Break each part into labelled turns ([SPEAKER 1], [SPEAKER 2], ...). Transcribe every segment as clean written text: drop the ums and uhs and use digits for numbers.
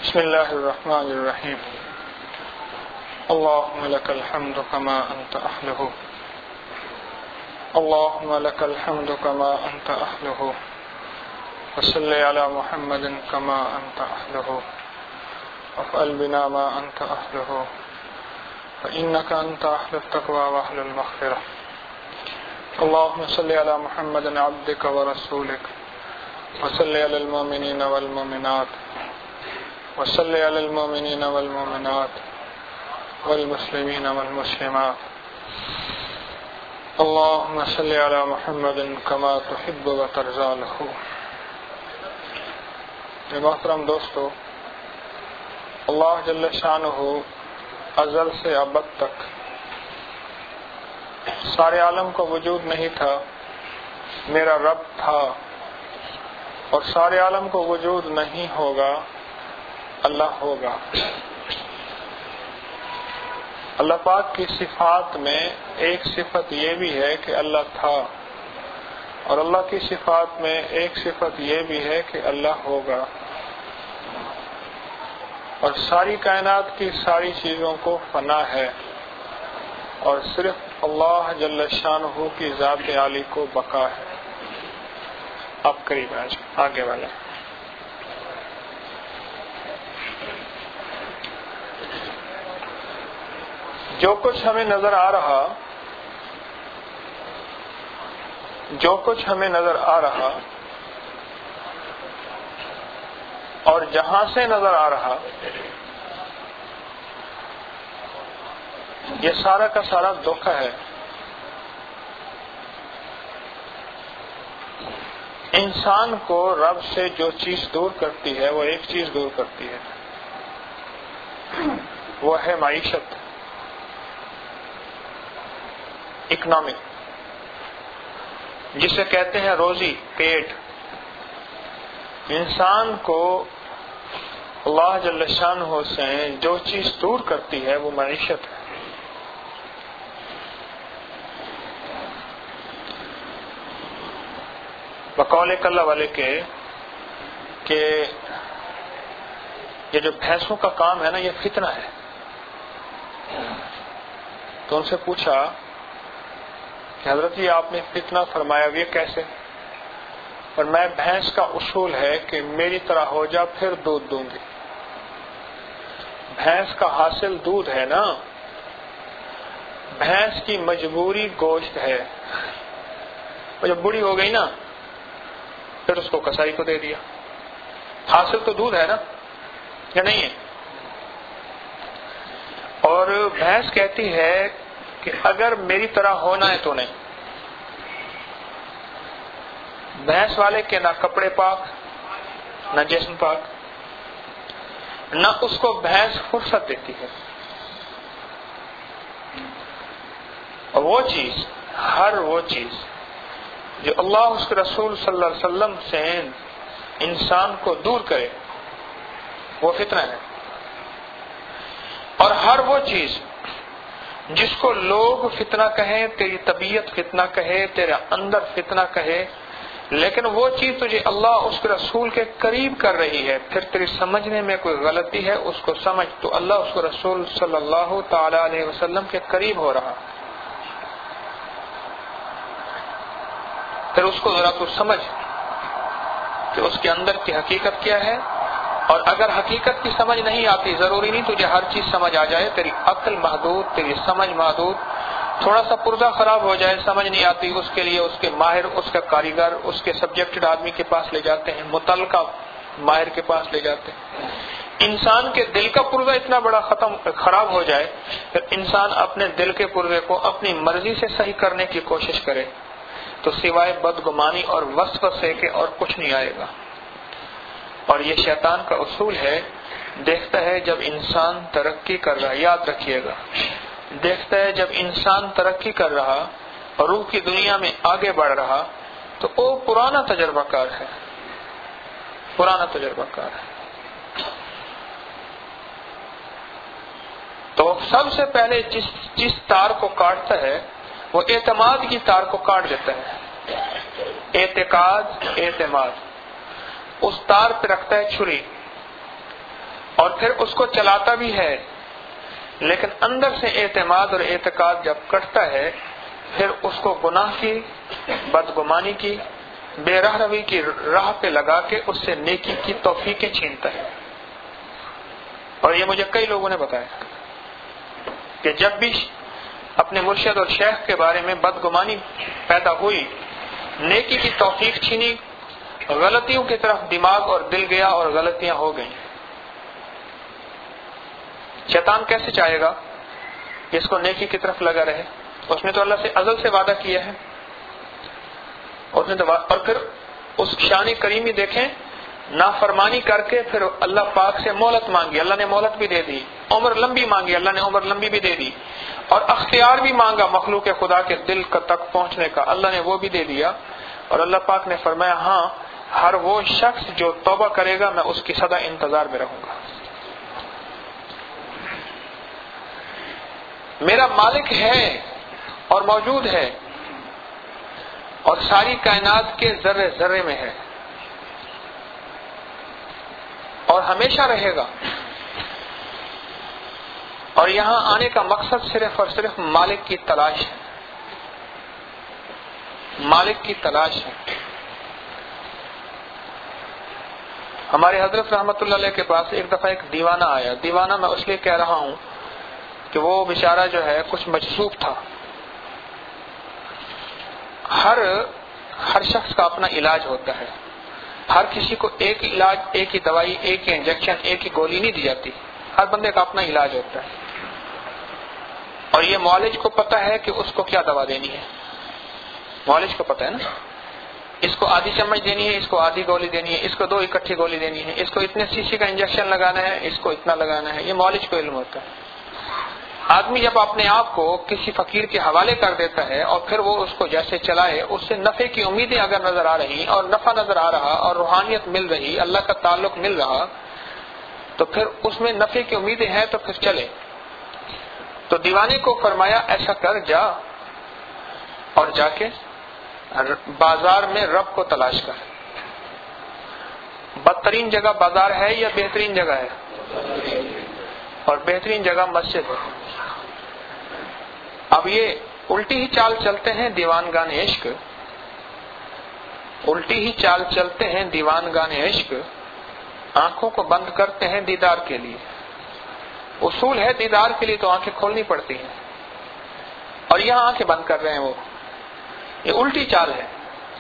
[SPEAKER 1] بسم الله الرحمن الرحيم. اللهم لك الحمد كما أنت أهله، اللهم لك الحمد كما أنت أهله، وصل على محمد كما أنت أهله، وافعل بنا ما أنت أهله، فإنك أنت أهل التقوى وأهل المغفرة. اللهم صل على محمد عبدك ورسولك، وصل على المؤمنين والمؤمنات، وصل على المؤمنين والمؤمنات والمسلمين والمسلمات. اللهم صل على محمد كما تحب وترضى له. محترم دوستو، اللہ جل شانہ ازل سے ابد تک سارے عالم کو وجود نہیں تھا، میرا رب تھا، اور سارے عالم کو وجود نہیں ہوگا، اللہ ہوگا. اللہ پاک کی صفات میں ایک صفت یہ بھی ہے کہ اللہ تھا، اور اللہ کی صفات میں ایک صفت یہ بھی ہے کہ اللہ ہوگا. اور ساری کائنات کی ساری چیزوں کو فنا ہے، اور صرف اللہ جل شانہ کی ذات عالی کو بقا ہے. آپ قریب آگے والے. جو کچھ ہمیں نظر آ رہا اور جہاں سے نظر آ رہا، یہ سارا کا سارا دکھ ہے. انسان کو رب سے جو چیز دور کرتی ہے وہ ایک چیز دور کرتی ہے، وہ ہے معیشت، اکنامک، جسے کہتے ہیں روزی، پیٹ. انسان کو اللہ جل شانہ سے جو چیز دور کرتی ہے وہ معیشت ہے. بقول اللہ والے کہ یہ جو بھینسوں کا کام ہے نا، یہ فتنہ ہے. تو ان سے پوچھا کہ حضرت جی آپ نے فتنہ فرمایا، یہ کیسے؟ اور میں بھینس کا اصول ہے کہ میری طرح ہو جا پھر دودھ دوں گی. بھینس کا حاصل دودھ ہے نا، بھینس کی مجبوری گوشت ہے. اور جب بوڑھی ہو گئی نا پھر اس کو کسائی کو دے دیا. حاصل تو دودھ ہے نا، یا نہیں ہے؟ اور بھینس کہتی ہے کہ اگر میری طرح ہونا ہے تو نہیں. بھینس والے کے نہ کپڑے پاک، نہ جسم پاک، نہ اس کو بھینس فرصت دیتی ہے. اور وہ چیز، ہر وہ چیز جو اللہ اس کے رسول صلی اللہ علیہ وسلم سے انسان کو دور کرے وہ فتنہ ہے. اور ہر وہ چیز جس کو لوگ فتنہ کہیں، تیری طبیعت فتنہ کہے، تیرے اندر فتنہ کہے، لیکن وہ چیز تجھے اللہ اس کے رسول کے قریب کر رہی ہے، پھر تیری سمجھنے میں کوئی غلطی ہے اس کو سمجھ، تو اللہ اس کے رسول صلی اللہ تعالی علیہ وسلم کے قریب ہو رہا. پھر اس کو ذرا تو سمجھ کہ اس کے اندر کی حقیقت کیا ہے. اور اگر حقیقت کی سمجھ نہیں آتی، ضروری نہیں تجھے ہر چیز سمجھ آ جائے، تیری عقل محدود، تیری سمجھ محدود، تھوڑا سا پردہ خراب ہو جائے، سمجھ نہیں آتی، اس کے لیے اس کے ماہر، اس کا کاریگر، اس کے سبجیکٹڈ آدمی کے پاس لے جاتے ہیں، متعلقہ ماہر کے پاس لے جاتے ہیں. انسان کے دل کا پردہ اتنا بڑا خراب ہو جائے، پھر انسان اپنے دل کے پردے کو اپنی مرضی سے صحیح کرنے کی کوشش کرے تو سوائے بدگمانی اور وسوسے کے اور کچھ نہیں آئے گا. اور یہ شیطان کا اصول ہے. دیکھتا ہے جب انسان ترقی کر رہا، یاد رکھیے گا، دیکھتا ہے جب انسان ترقی کر رہا اور روح کی دنیا میں آگے بڑھ رہا تو وہ پرانا تجربہ کار ہے، پرانا تجربہ کار ہے. تو سب سے پہلے جس تار کو کاٹتا ہے وہ اعتماد کی تار کو کاٹ دیتا ہے. اعتقاد، اعتماد، اس تار پہ رکھتا ہے چھری اور پھر اس کو چلاتا بھی ہے، لیکن اندر سے اعتماد اور اعتقاد جب کٹتا ہے پھر اس کو گناہ کی، بدگمانی کی، بے راہ روی کی راہ پہ لگا کے اس سے نیکی کی توفیقیں چھینتا ہے۔ اور یہ مجھے کئی لوگوں نے بتایا کہ جب بھی اپنے مرشد اور شیخ کے بارے میں بدگمانی پیدا ہوئی، نیکی کی توفیق چھینی، غلطیوں کی طرف دماغ اور دل گیا اور غلطیاں ہو گئیں۔ شیطان کیسے چاہے گا کہ اس کو نیکی کی طرف لگا رہے؟ اس نے تو اللہ سے ازل سے وعدہ کیا ہے، اور پھر اس شان کریمی دیکھیں، نافرمانی کر کے پھر اللہ پاک سے مہلت مانگی، اللہ نے مہلت بھی دے دی، عمر لمبی مانگی، اللہ نے عمر لمبی بھی دے دی، اور اختیار بھی مانگا مخلوق خدا کے دل تک پہنچنے کا، اللہ نے وہ بھی دے دیا، اور اللہ پاک نے فرمایا ہاں ہر وہ شخص جو توبہ کرے گا میں اس کی سدا انتظار میں رہوں گا۔ میرا مالک ہے اور موجود ہے اور ساری کائنات کے ذرے ذرے میں ہے اور ہمیشہ رہے گا، اور یہاں آنے کا مقصد صرف اور صرف مالک کی تلاش ہے، مالک کی تلاش ہے۔ ہمارے حضرت رحمت اللہ علیہ کے پاس ایک دفعہ ایک دیوانہ آیا، دیوانہ میں اس لیے کہہ رہا ہوں کہ وہ بیچارہ جو ہے کچھ مجذوب تھا۔ ہر شخص کا اپنا علاج ہوتا ہے، ہر کسی کو ایک علاج، ایک ہی دوائی، ایک ہی انجیکشن، ایک ہی گولی نہیں دی جاتی، ہر بندے کا اپنا علاج ہوتا ہے، اور یہ معالج کو پتہ ہے کہ اس کو کیا دوا دینی ہے، معالج کو پتہ ہے نا، اس کو آدھی چمچ دینی ہے، اس کو آدھی گولی دینی ہے، اس کو 2 اکٹھی گولی دینی ہے، اس کو اتنے cc کا انجیکشن لگانا ہے، اس کو اتنا لگانا ہے، یہ معالج کو علم ہوتا ہے۔ آدمی جب اپنے آپ کو کسی فقیر کے حوالے کر دیتا ہے اور پھر وہ اس کو جیسے چلائے، اس سے نفع کی امیدیں اگر نظر آ رہی اور نفع نظر آ رہا اور روحانیت مل رہی، اللہ کا تعلق مل رہا، تو پھر اس میں نفع کی امیدیں ہیں تو پھر چلے۔ تو دیوانے کو فرمایا ایسا کر، جا اور جا کے بازار میں رب کو تلاش کر۔ بدترین جگہ بازار ہے یا بہترین جگہ ہے؟ اور بہترین جگہ مسجد ہے۔ اب یہ الٹی ہی چال چلتے ہیں دیوان گان عشق، الٹی ہی چال چلتے ہیں دیوان گان عشق، آنکھوں کو بند کرتے ہیں دیدار کے لیے۔ اصول ہے دیدار کے لیے تو آنکھیں کھولنی پڑتی ہیں، اور یہاں آنکھیں بند کر رہے ہیں وہ، یہ الٹی چال ہے۔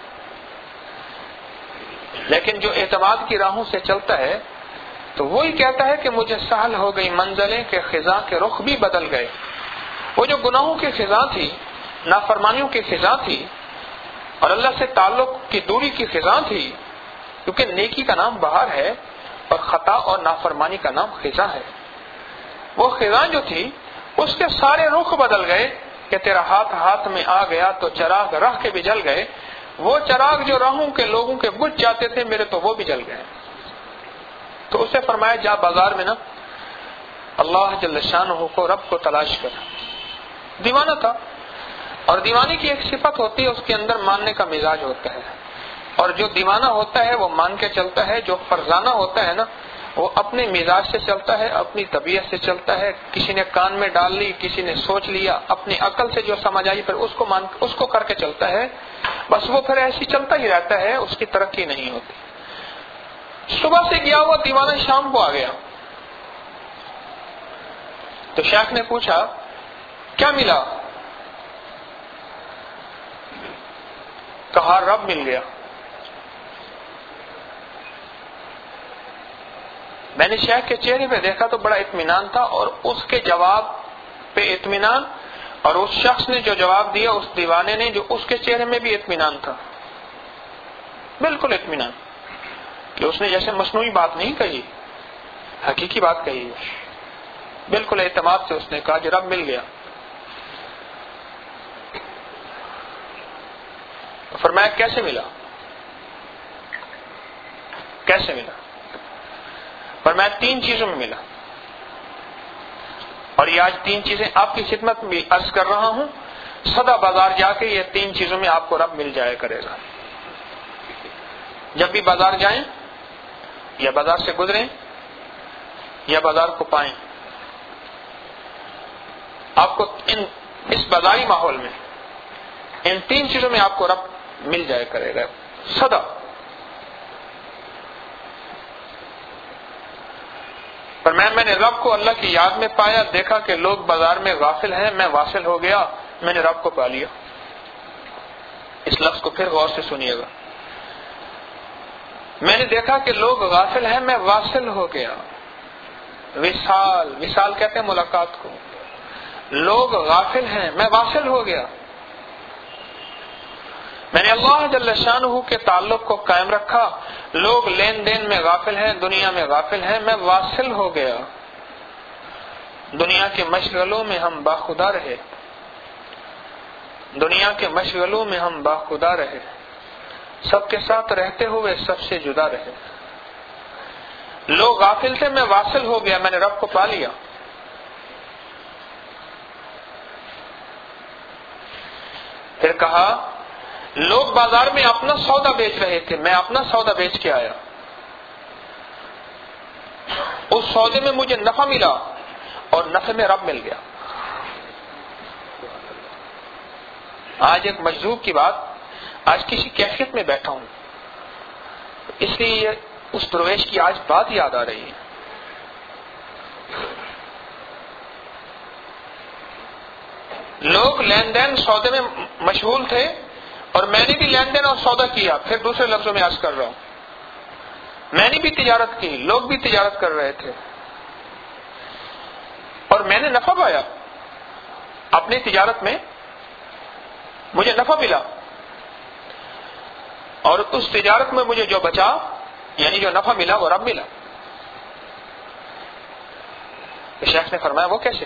[SPEAKER 1] لیکن جو اعتماد کی راہوں سے چلتا ہے تو وہی کہتا ہے کہ مجھے سہل ہو گئی منزلیں کہ خزاں کے رخ بھی بدل گئے۔ وہ جو گناہوں کی خزاں تھی، نافرمانیوں کی خزاں تھی، اور اللہ سے تعلق کی دوری کی خزاں تھی، کیونکہ نیکی کا نام بہار ہے اور خطا اور نافرمانی کا نام خزاں ہے، وہ خزاں جو تھی اس کے سارے رخ بدل گئے کہ تیرا ہاتھ میں آ گیا تو چراغ راہ کے بھی جل گئے۔ وہ چراغ جو راہوں کے لوگوں کے بجھ جاتے تھے، میرے تو وہ بھی جل گئے۔ تو اسے فرمایا جا بازار میں نا اللہ جل شانہ کو، رب کو تلاش کر۔ دیوانہ تھا، اور دیوانے کی ایک صفت ہوتی ہے، اس کے اندر ماننے کا مزاج ہوتا ہے، اور جو دیوانہ ہوتا ہے وہ مان کے چلتا ہے، جو فرزانہ ہوتا ہے نا وہ اپنے مزاج سے چلتا ہے، اپنی طبیعت سے چلتا ہے، کسی نے کان میں ڈال لی، کسی نے سوچ لیا، اپنی عقل سے جو سمجھ آئی پھر اس کو کر کے چلتا ہے، بس وہ پھر ایسی چلتا ہی رہتا ہے، اس کی ترقی نہیں ہوتی۔ صبح سے گیا ہوا دیوانہ شام کو آ گیا، تو شیخ نے پوچھا کیا ملا؟ کہا رب مل گیا۔ میں نے شیخ کے چہرے پہ دیکھا تو بڑا اطمینان تھا، اور اس کے جواب پہ اطمینان، اور اس شخص نے جو جواب دیا، اس دیوانے نے، جو اس کے چہرے میں بھی اطمینان تھا، بالکل اطمینان، کہ اس نے جیسے مصنوعی بات نہیں کہی، حقیقی بات کہی ہے، بالکل اعتماد سے اس نے کہا کہ رب مل گیا۔ فرمایا کیسے ملا؟ کیسے ملا؟ فرمایا 3 چیزوں میں ملا، اور یہ آج 3 چیزیں آپ کی خدمت میں عرض کر رہا ہوں، سدا بازار جا کے یہ 3 چیزوں میں آپ کو رب مل جایا کرے گا۔ جب بھی بازار جائیں یا بازار سے گزریں، یا بازار کو پائیں، آپ کو اس بازاری ماحول میں ان 3 چیزوں میں آپ کو رب مل جائے کرے گا سدا۔ پر میں نے رب کو اللہ کی یاد میں پایا، دیکھا کہ لوگ بازار میں غافل ہیں، میں واصل ہو گیا، میں نے رب کو پا لیا۔ اس لفظ کو پھر غور سے سنیے گا، میں نے دیکھا کہ لوگ غافل ہیں، میں واصل ہو گیا۔ وصال کہتے ہیں ملاقات کو، لوگ غافل ہیں، میں واصل ہو گیا۔ میں نے اللہ جل شانہ کے تعلق کو قائم رکھا، لوگ لین دین میں غافل ہیں، دنیا میں غافل ہیں، میں واصل ہو گیا۔ دنیا کے مشغلوں میں ہم باخدا رہے، دنیا کے مشغلوں میں ہم باخدا رہے، سب کے ساتھ رہتے ہوئے سب سے جدا رہے۔ لوگ غافل تھے، میں واصل ہو گیا، میں نے رب کو پا لیا۔ پھر کہا لوگ بازار میں اپنا سودا بیچ رہے تھے، میں اپنا سودا بیچ کے آیا، اس سودے میں مجھے نفع ملا اور نفع میں رب مل گیا۔ آج ایک مجذوب کی بات، آج کسی کیفیت میں بیٹھا ہوں، اس لیے اس درویش کی آج بات یاد آ رہی ہے۔ لوگ لین دین سودے میں مشغول تھے اور میں نے بھی لین دین اور سودا کیا۔ پھر دوسرے لفظوں میں عرض کر رہا ہوں، میں نے بھی تجارت کی، لوگ بھی تجارت کر رہے تھے اور میں نے نفع پایا اپنی تجارت میں، مجھے نفع ملا اور اس تجارت میں مجھے جو بچا یعنی جو نفع ملا وہ رب ملا۔ شیخ نے فرمایا وہ کیسے؟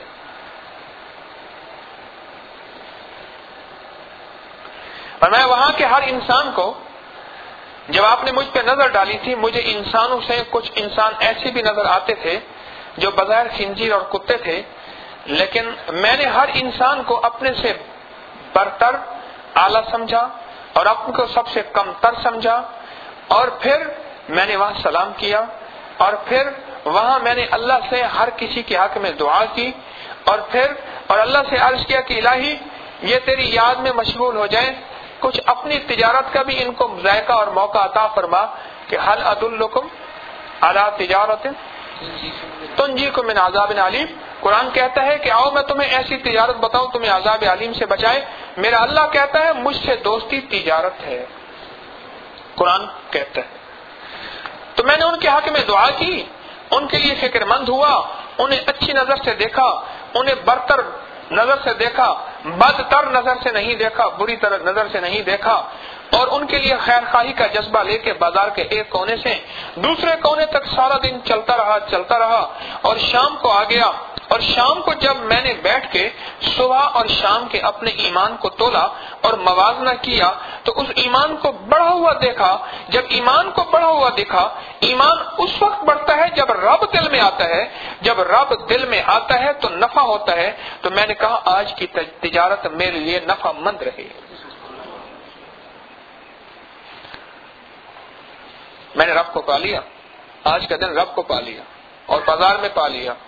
[SPEAKER 1] فرمایا وہاں کے ہر انسان کو، جب آپ نے مجھ پہ نظر ڈالی تھی، مجھے انسانوں سے کچھ انسان ایسے بھی نظر آتے تھے جو بظاہر خنزیر اور کتے تھے، لیکن میں نے ہر انسان کو اپنے سے برتر اعلیٰ سمجھا اور اپنے کو سب سے کم تر سمجھا، اور پھر میں نے وہاں سلام کیا، اور پھر وہاں میں نے اللہ سے ہر کسی کے حق میں دعا کی، اور اللہ سے عرض کیا کہ الہی یہ تیری یاد میں مشغول ہو جائیں، کچھ اپنی تجارت کا بھی ان کو ذائقہ اور موقع عطا فرما کہ حل ادلکم علی تجارت تنجیکم من عذاب علیم۔ قرآن کہتا ہے کہ آؤ میں تمہیں ایسی تجارت بتاؤں تمہیں عذاب علیم سے بچائے۔ میرا اللہ کہتا ہے مجھ سے دوستی تجارت ہے، قرآن کہتا ہے۔ تو میں نے ان کے حق میں دعا کی، ان کے لیے فکر مند ہوا، انہیں اچھی نظر سے دیکھا، انہیں برتر نظر سے دیکھا، بدتر نظر سے نہیں دیکھا، بری طرح نظر سے نہیں دیکھا، اور ان کے لیے خیر خواہی کا جذبہ لے کے بازار کے ایک کونے سے دوسرے کونے تک سارا دن چلتا رہا اور شام کو آ گیا۔ اور شام کو جب میں نے بیٹھ کے صبح اور شام کے اپنے ایمان کو تولا اور موازنہ کیا تو اس ایمان کو بڑھا ہوا دیکھا۔ جب ایمان کو بڑھا ہوا دیکھا، ایمان اس وقت بڑھتا ہے جب رب دل میں آتا ہے، جب رب دل میں آتا ہے تو نفع ہوتا ہے۔ تو میں نے کہا آج کی تجارت میرے لیے نفع مند رہی۔ میں نے رب کو پا لیا، آج کا دن رب کو پا لیا اور بازار میں پا لیا۔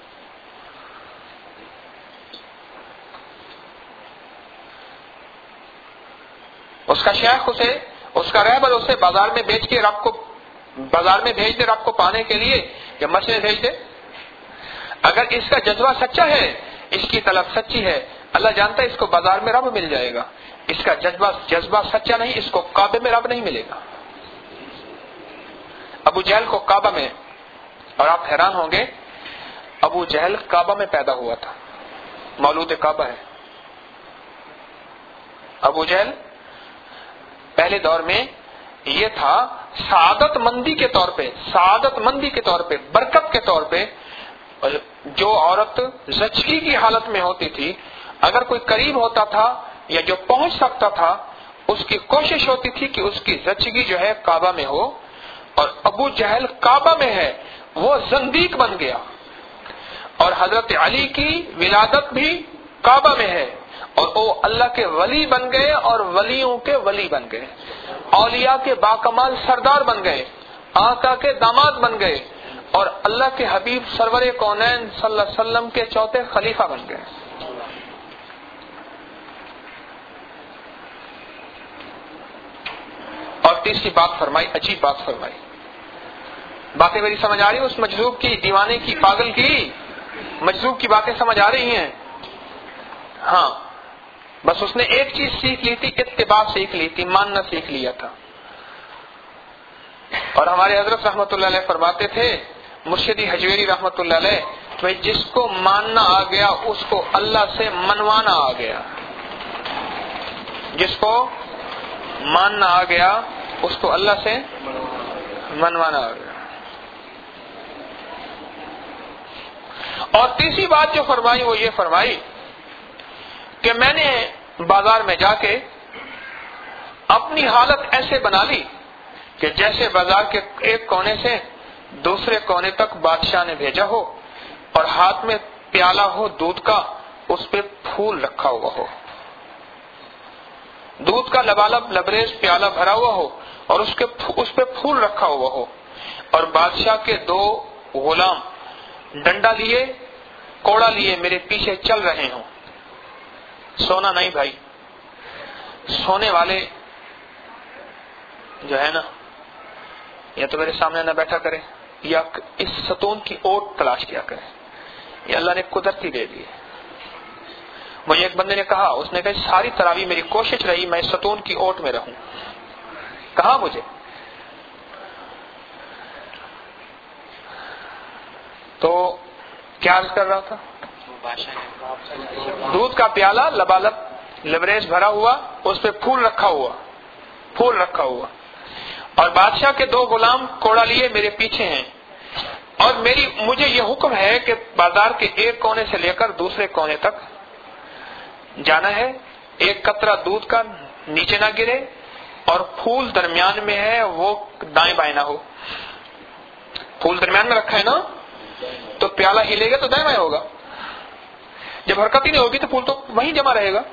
[SPEAKER 1] اس کا شیخ اسے، اس کا رہبر اسے بازار میں بیچ کے رب کو، بازار میں بھیج دے رب کو پانے کے لیے، یا مسجد بھیج دے۔ اگر اس کا جذبہ سچا ہے، اس کی طلب سچی ہے، اللہ جانتا ہے اس کو بازار میں رب مل جائے گا۔ اس کا جذبہ سچا نہیں، اس کو کعبے میں رب نہیں ملے گا۔ ابو جہل کو کعبہ میں، اور آپ حیران ہوں گے ابو جہل کعبہ میں پیدا ہوا تھا، مولود کعبہ ہے۔ ابو جہل پہلے دور میں یہ تھا سعادت مندی کے طور پہ، برکت کے طور پہ، جو عورت زچگی کی حالت میں ہوتی تھی، اگر کوئی قریب ہوتا تھا یا جو پہنچ سکتا تھا، اس کی کوشش ہوتی تھی کہ اس کی زچگی جو ہے کعبہ میں ہو، اور ابو جہل کعبہ میں ہے، وہ زندیق بن گیا۔ اور حضرت علی کی ولادت بھی کعبہ میں ہے، اور وہ اللہ کے ولی بن گئے اور ولیوں کے ولی بن گئے، اولیاء کے باکمال سردار بن گئے، آقا کے داماد بن گئے، اور اللہ کے حبیب سرور کونین صلی اللہ علیہ وسلم کے چوتھے خلیفہ بن گئے. اور تیسری بات فرمائی، عجیب بات فرمائی. باتیں میری سمجھ آ رہی ہیں؟ اس مجذوب کی، دیوانے کی، پاگل کی، مجذوب کی باتیں سمجھ آ رہی ہیں؟ ہاں، بس اس نے ایک چیز سیکھ لی تھی، اتباع سیکھ لی تھی، ماننا سیکھ لیا تھا. اور ہمارے حضرت رحمت اللہ علیہ فرماتے تھے، مرشدی حجویری رحمت اللہ علیہ، کہ جس کو ماننا آ گیا اس کو اللہ سے منوانا آ گیا. جس کو ماننا آ گیا اس کو اللہ سے منوانا آ گیا. اور تیسری بات جو فرمائی وہ یہ فرمائی کہ میں نے بازار میں جا کے اپنی حالت ایسے بنا لی کہ جیسے بازار کے ایک کونے سے دوسرے کونے تک بادشاہ نے بھیجا ہو اور ہاتھ میں پیالہ ہو دودھ کا، اس پہ پھول رکھا ہوا ہو، دودھ کا لبالب لبریز پیالہ بھرا ہوا ہو اور اس پہ پھول رکھا ہوا ہو، اور بادشاہ کے دو غلام ڈنڈا لیے، کوڑا لیے میرے پیچھے چل رہے ہوں. سونا نہیں بھائی، سونے والے جو ہے نا، یا تو میرے سامنے نہ بیٹھا کرے یا اس ستون کی اوٹ تلاش کیا کرے. یہ اللہ نے قدرتی دے دی. مجھے ایک بندے نے کہا، اس نے کہا ساری تراویح میری کوشش رہی میں ستون کی اوٹ میں رہوں. کہا مجھے تو کیا عرض کر رہا تھا؟ دودھ کا پیالہ لبالب لبریز بھرا ہوا، اس پہ پھول رکھا ہوا اور بادشاہ کے دو غلام کوڑا لیے میرے پیچھے ہیں، اور مجھے یہ حکم ہے کہ بازار کے ایک کونے سے لے کر دوسرے کونے تک جانا ہے، ایک قطرہ دودھ کا نیچے نہ گرے، اور پھول درمیان میں ہے وہ دائیں بائیں نہ ہو. پھول درمیان میں رکھا ہے نا، تو پیالہ ہلے گا تو دائیں بائیں ہوگا، جب حرکت ہی نہیں ہوگی تو پھول تو وہیں جمع رہے گا.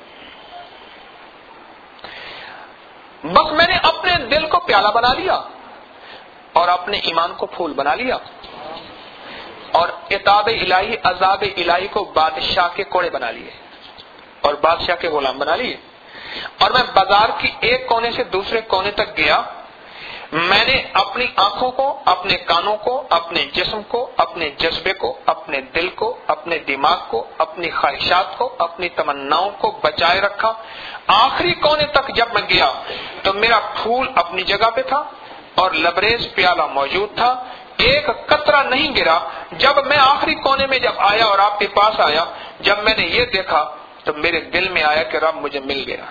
[SPEAKER 1] بس میں نے اپنے دل کو پیالہ بنا لیا اور اپنے ایمان کو پھول بنا لیا، اور عتاب الہی عذاب الہی کو بادشاہ کے کوڑے بنا لیے اور بادشاہ کے غلام بنا لیے. اور میں بازار کی ایک کونے سے دوسرے کونے تک گیا. میں نے اپنی آنکھوں کو، اپنے کانوں کو، اپنے جسم کو، اپنے جذبے کو، اپنے دل کو، اپنے دماغ کو، اپنی خواہشات کو، اپنی تمناؤں کو بچائے رکھا. آخری کونے تک جب میں گیا تو میرا پھول اپنی جگہ پہ تھا اور لبریز پیالہ موجود تھا، ایک قطرہ نہیں گرا. جب میں آخری کونے میں جب آیا اور آپ کے پاس آیا، جب میں نے یہ دیکھا تو میرے دل میں آیا کہ رب مجھے مل گیا.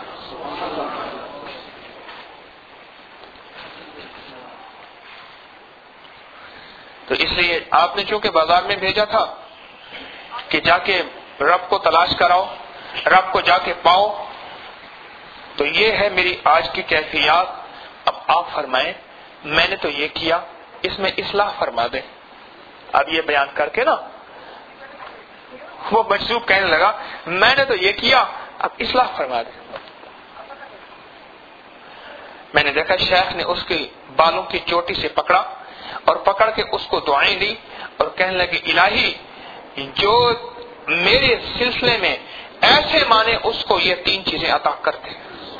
[SPEAKER 1] تو اس لیے آپ نے چونکہ بازار میں بھیجا تھا کہ جا کے رب کو تلاش کراؤ، رب کو جا کے پاؤ، تو یہ ہے میری آج کی کیفیات. اب آپ فرمائیں میں نے تو یہ کیا، اس میں اصلاح فرما دیں. اب یہ بیان کر کے نا وہ مجذوب کہنے لگا میں نے تو یہ کیا، اب اصلاح فرما دیں. میں نے دیکھا شیخ نے اس کے بالوں کی چوٹی سے پکڑا اور پکڑ کے اس کو دعائیں دی اور کہنے لگے الہی جو میرے سلسلے میں ایسے مانے اس کو یہ تین چیزیں عطا کرتے.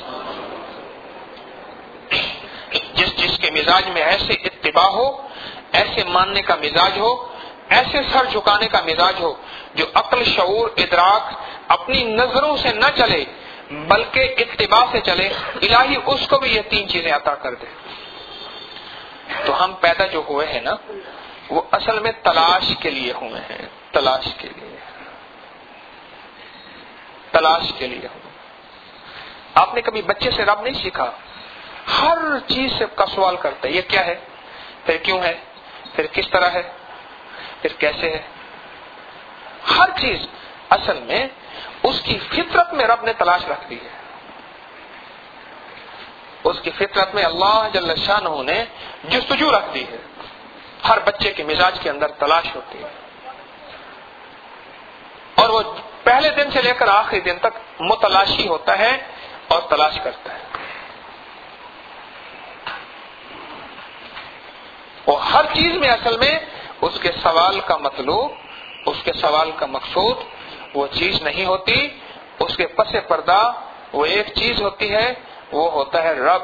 [SPEAKER 1] جس کے مزاج میں ایسے اتباع ہو، ایسے ماننے کا مزاج ہو، ایسے سر جھکانے کا مزاج ہو، جو عقل شعور ادراک اپنی نظروں سے نہ چلے بلکہ اتباع سے چلے، الہی اس کو بھی یہ تین چیزیں عطا کر دے. تو ہم پیدا جو ہوئے ہیں نا وہ اصل میں تلاش کے لیے ہوئے ہیں، تلاش کے لیے ہوئے. آپ نے کبھی بچے سے رب نہیں سیکھا؟ ہر چیز سے کا سوال کرتا ہے، یہ کیا ہے، پھر کیوں ہے، پھر کس طرح ہے، پھر کیسے ہے. ہر چیز اصل میں اس کی فطرت میں رب نے تلاش رکھ دی ہے. اس کی فطرت میں اللہ جل شانہ نے جستجو رکھ دی ہے. ہر بچے کے مزاج کے اندر تلاش ہوتی ہے اور وہ پہلے دن سے لے کر آخری دن تک متلاشی ہوتا ہے اور تلاش کرتا ہے. اور ہر چیز میں اصل میں اس کے سوال کا مطلوب، اس کے سوال کا مقصود وہ چیز نہیں ہوتی، اس کے پس پردہ وہ ایک چیز ہوتی ہے، وہ ہوتا ہے رب۔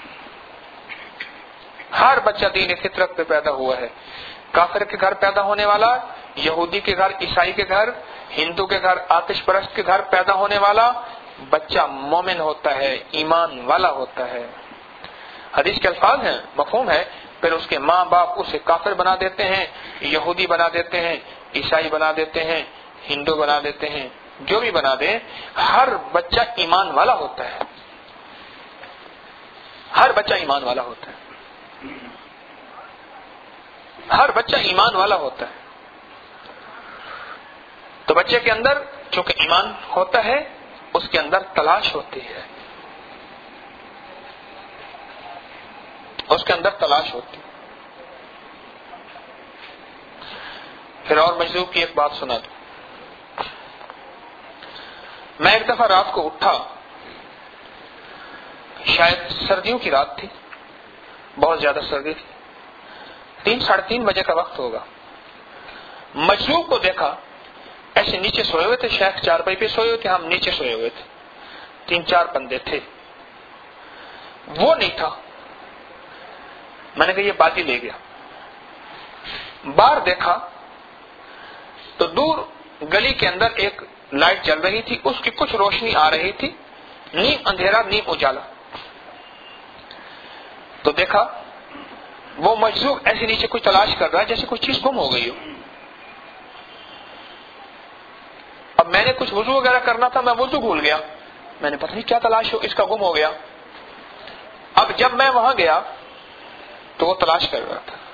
[SPEAKER 1] ہر بچہ دین فطرت پہ پیدا ہوا ہے، کافر کے گھر پیدا ہونے والا، یہودی کے گھر، عیسائی کے گھر، ہندو کے گھر، آتش پرست کے گھر پیدا ہونے والا بچہ مومن ہوتا ہے، ایمان والا ہوتا ہے۔ حدیث کے الفاظ ہیں، مفہوم ہے، پھر اس کے ماں باپ اسے کافر بنا دیتے ہیں، یہودی بنا دیتے ہیں، عیسائی بنا دیتے ہیں، ہندو بنا دیتے ہیں، جو بھی بنا دیں، ہر بچہ ایمان والا ہوتا ہے، ہر بچہ ایمان والا ہوتا ہے، ہر بچہ ایمان والا ہوتا ہے۔ تو بچے کے اندر چونکہ ایمان ہوتا ہے، اس کے اندر تلاش ہوتی ہے، اس کے اندر تلاش ہوتی ہے۔ پھر اور مجذوب کی ایک بات سنا دوں۔ میں ایک دفعہ رات کو اٹھا، شاید سردیوں کی رات تھی، بہت زیادہ سردی تھی، 3 ساڑھے 3 بجے کا وقت ہوگا۔ مجذوب کو دیکھا، ایسے نیچے سوئے ہوئے تھے، شیخ چارپائی پہ سوئے ہوئے تھے، ہم نیچے سوئے ہوئے تھے، 3-4 بندے تھے، وہ نہیں تھا۔ میں نے کہا یہ باتی لے گیا۔ باہر دیکھا تو دور گلی کے اندر ایک لائٹ جل رہی تھی، اس کی کچھ روشنی آ رہی تھی، نیم اندھیرا نیم اجالا۔ تو دیکھا وہ مجذوب ایسے نیچے کچھ تلاش کر رہا ہے جیسے کوئی چیز گم ہو گئی ہو۔ اب میں نے کچھ وضو وغیرہ کرنا تھا، میں وضو بھول گیا، میں نے پتہ نہیں کیا تلاش ہو، اس کا گم ہو گیا۔ اب جب میں وہاں گیا تو وہ تلاش کر رہا تھا۔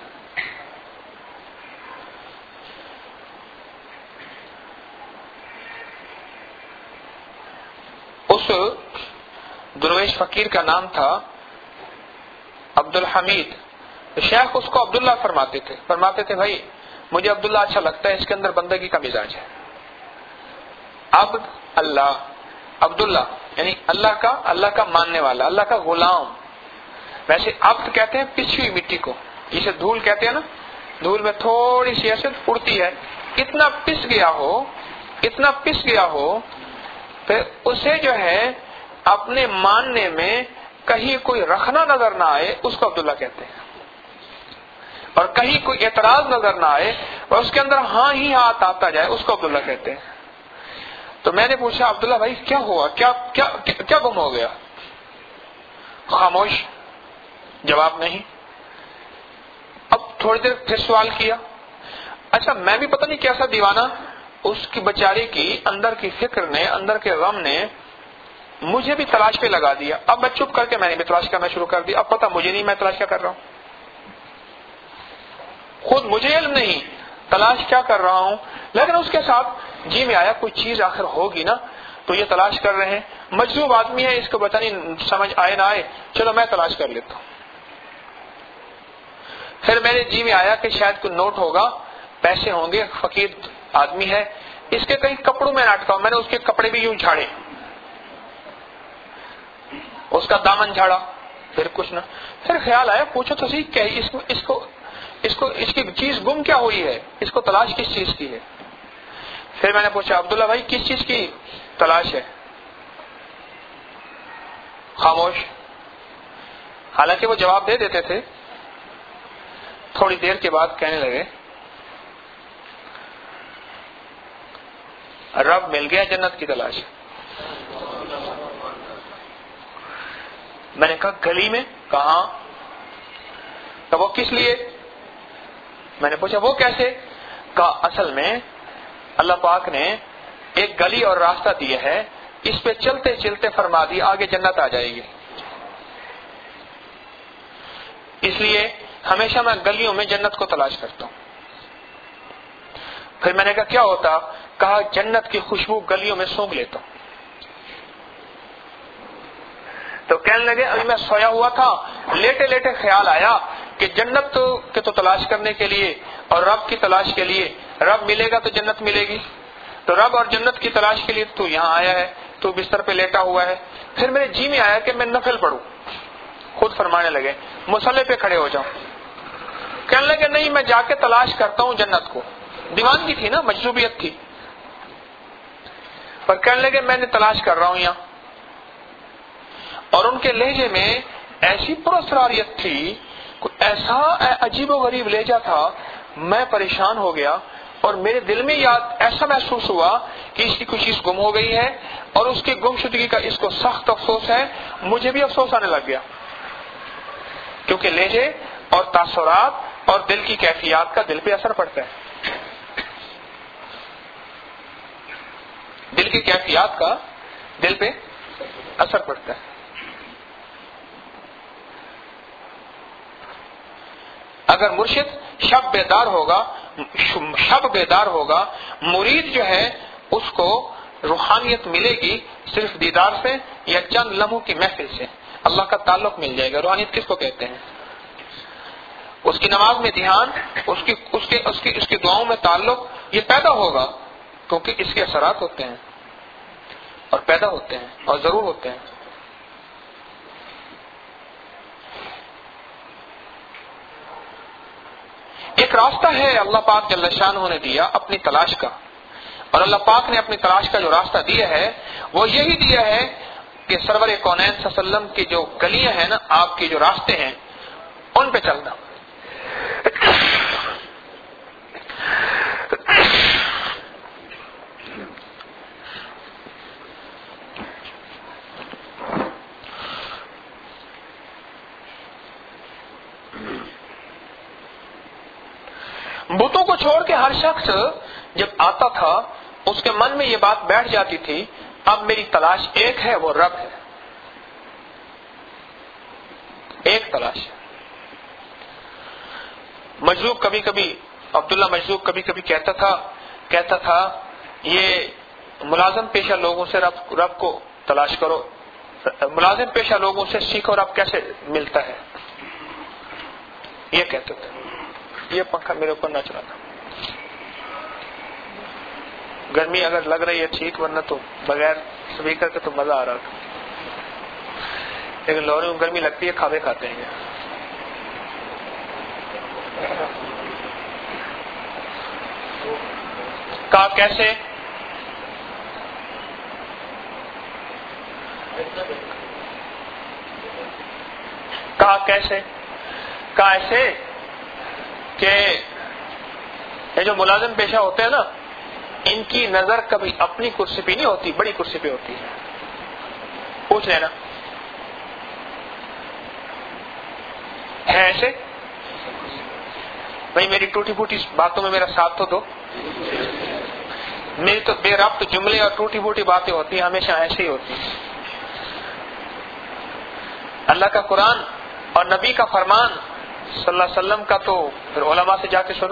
[SPEAKER 1] اس درویش فقیر کا نام تھا عبد الحمید۔ شیخ اس کو عبداللہ فرماتے تھے بھائی مجھے عبداللہ اچھا لگتا ہے، اس کے اندر بندگی کا مزاج ہے۔ عبد اللہ، عبداللہ یعنی اللہ کا ماننے والا، اللہ کا غلام۔ ویسے عبد کہتے ہیں پسی ہوئی مٹی کو، جسے دھول کہتے ہیں نا، دھول میں تھوڑی سی ایسے اڑتی ہے، اتنا پس گیا ہو پھر اسے جو ہے اپنے ماننے میں کہیں کوئی رکھنا نظر نہ آئے، اس کو عبداللہ کہتے ہیں، اور کہیں کوئی اعتراض نظر نہ آئے اور اس کے اندر ہاں ہی ہاتھ آتا جائے، اس کو عبداللہ کہتے ہیں۔ تو میں نے پوچھا عبداللہ بھائی کیا ہوا، کیا گم ہو گیا؟ خاموش، جواب نہیں۔ اب تھوڑی دیر پھر سوال کیا۔ اچھا میں بھی پتہ نہیں کیسا دیوانہ، اس کی بیچاری کی اندر کی فکر نے، اندر کے غم نے مجھے بھی تلاش پہ لگا دیا۔ اب میں چپ کر کے میں نے بھی تلاش کرنا شروع کر دیا۔ اب پتہ مجھے نہیں میں تلاش کیا کر رہا ہوں، خود مجھے علم نہیں تلاش کیا کر رہا ہوں، لیکن اس کے ساتھ جی میں آیا کوئی چیز آخر ہوگی نا، تو یہ تلاش کر رہے ہیں، مجذوب آدمی ہے، اس کو پتہ نہیں سمجھ آئے نہ آئے، چلو میں تلاش کر لیتا ہوں۔ پھر میرے جی میں آیا کہ شاید کوئی نوٹ ہوگا، پیسے ہوں گے، فقیر آدمی ہے، اس کے کئی کپڑوں میں اٹکا، میں نے اس کے کپڑے بھی یوں جھاڑے، اس کا دامن جھاڑا، پھر کچھ نہ، پھر خیال آیا پوچھو تو صحیح کیا اس کی چیز گم کیا ہوئی ہے، اس کو تلاش کس چیز کی ہے؟ پھر میں نے پوچھا عبداللہ بھائی کس چیز کی تلاش ہے؟ خاموش۔ حالانکہ وہ جواب دے دیتے تھے۔ تھوڑی دیر کے بعد کہنے لگے رب مل گیا، جنت کی تلاش ہے۔ میں نے کہا گلی میں؟ کہاں؟ تو وہ کس لیے؟ میں نے پوچھا وہ کیسے؟ کہا اصل میں اللہ پاک نے ایک گلی اور راستہ دیا ہے، اس پہ چلتے چلتے فرما دی آگے جنت آ جائے گی، اس لیے ہمیشہ میں گلیوں میں جنت کو تلاش کرتا ہوں۔ پھر میں نے کہا کیا ہوتا؟ کہا جنت کی خوشبو گلیوں میں سونگھ لیتا ہوں۔ تو کہنے لگے ابھی میں سویا ہوا تھا، لیٹے لیٹے خیال آیا کہ جنت کے تو تلاش کرنے کے لیے اور رب کی تلاش کے لیے، رب ملے گا تو جنت ملے گی، تو رب اور جنت کی تلاش کے لیے تو یہاں آیا ہے، تو بستر پہ لیٹا ہوا ہے۔ پھر میرے جی میں آیا کہ میں نفل پڑھوں، خود فرمانے لگے مصلی پہ کھڑے ہو جاؤں۔ کہنے لگے نہیں میں جا کے تلاش کرتا ہوں جنت کو. دیوانگی تھی نا، مجذوبیت تھی. پر کہنے لگے میں نے تلاش کر رہا ہوں یہاں. اور ان کے لہجے میں ایسی پراسراریت تھی، کوئی ایسا عجیب و غریب لہجہ تھا، میں پریشان ہو گیا. اور میرے دل میں ایسا محسوس ہوا کہ اس کی کوئی چیز گم ہو گئی ہے اور اس کی گم شدگی کا اس کو سخت افسوس ہے. مجھے بھی افسوس آنے لگ گیا، کیونکہ لہجے اور تاثرات اور دل کی کیفیات کا دل پہ اثر پڑتا ہے. دل کی کیفیات کا دل پہ اثر پڑتا ہے. اگر مرشد شب بیدار ہوگا، مرید جو ہے اس کو روحانیت ملے گی صرف دیدار سے یا چند لمحوں کی محفل سے. اللہ کا تعلق مل جائے گا. روحانیت کس کو کہتے ہیں؟ اس کی نماز میں دھیان، اس کی دعاؤں میں تعلق، یہ پیدا ہوگا کیونکہ اس کے اثرات ہوتے ہیں اور پیدا ہوتے ہیں اور ضرور ہوتے ہیں. ایک راستہ ہے اللہ پاک جل شانہ نے دیا اپنی تلاش کا، اور اللہ پاک نے اپنی تلاش کا جو راستہ دیا ہے وہ یہی دیا ہے کہ سرور کونین صلی اللہ علیہ وسلم کی جو گلیاں ہیں نا، آپ کے جو راستے ہیں ان پہ چلنا. بتوں کو چھوڑ کے ہر شخص جب آتا تھا اس کے من میں یہ بات بیٹھ جاتی تھی، اب میری تلاش ایک ہے، وہ رب ہے. ایک تلاش. مجذوب کبھی کبھی، عبداللہ مجذوب کبھی کبھی کہتا تھا یہ ملازم پیشہ لوگوں سے رب کو تلاش کرو، ملازم پیشہ لوگوں سے سیکھو رب کیسے ملتا ہے. یہ کہتے تھے. یہ پنکھا میرے اوپر نہ چلا تھا. گرمی اگر لگ رہی ہے ٹھیک، ورنہ تو بغیر اسپیکر کے تو مزہ آ رہا تھا. لیکن لوری میں گرمی لگتی ہے، کھاوے کھاتے ہیں. کہا کیسے؟ کہا کیسے؟ کہا ایسے کہ یہ جو ملازم پیشہ ہوتے ہیں نا، ان کی نظر کبھی اپنی کرسی پہ نہیں ہوتی، بڑی کرسی پہ ہوتی ہے. پوچھ لینا ہے ایسے؟ بھائی میری ٹوٹی پھوٹی باتوں میں میرا ساتھ تو دو. میری تو بے ربط جملے اور ٹوٹی پھوٹی باتیں ہوتی ہیں، ہمیشہ ایسے ہی ہوتی ہیں. اللہ کا قرآن اور نبی کا فرمان صلی اللہ علیہ وسلم کا تو پھر علماء سے جا کے سنو.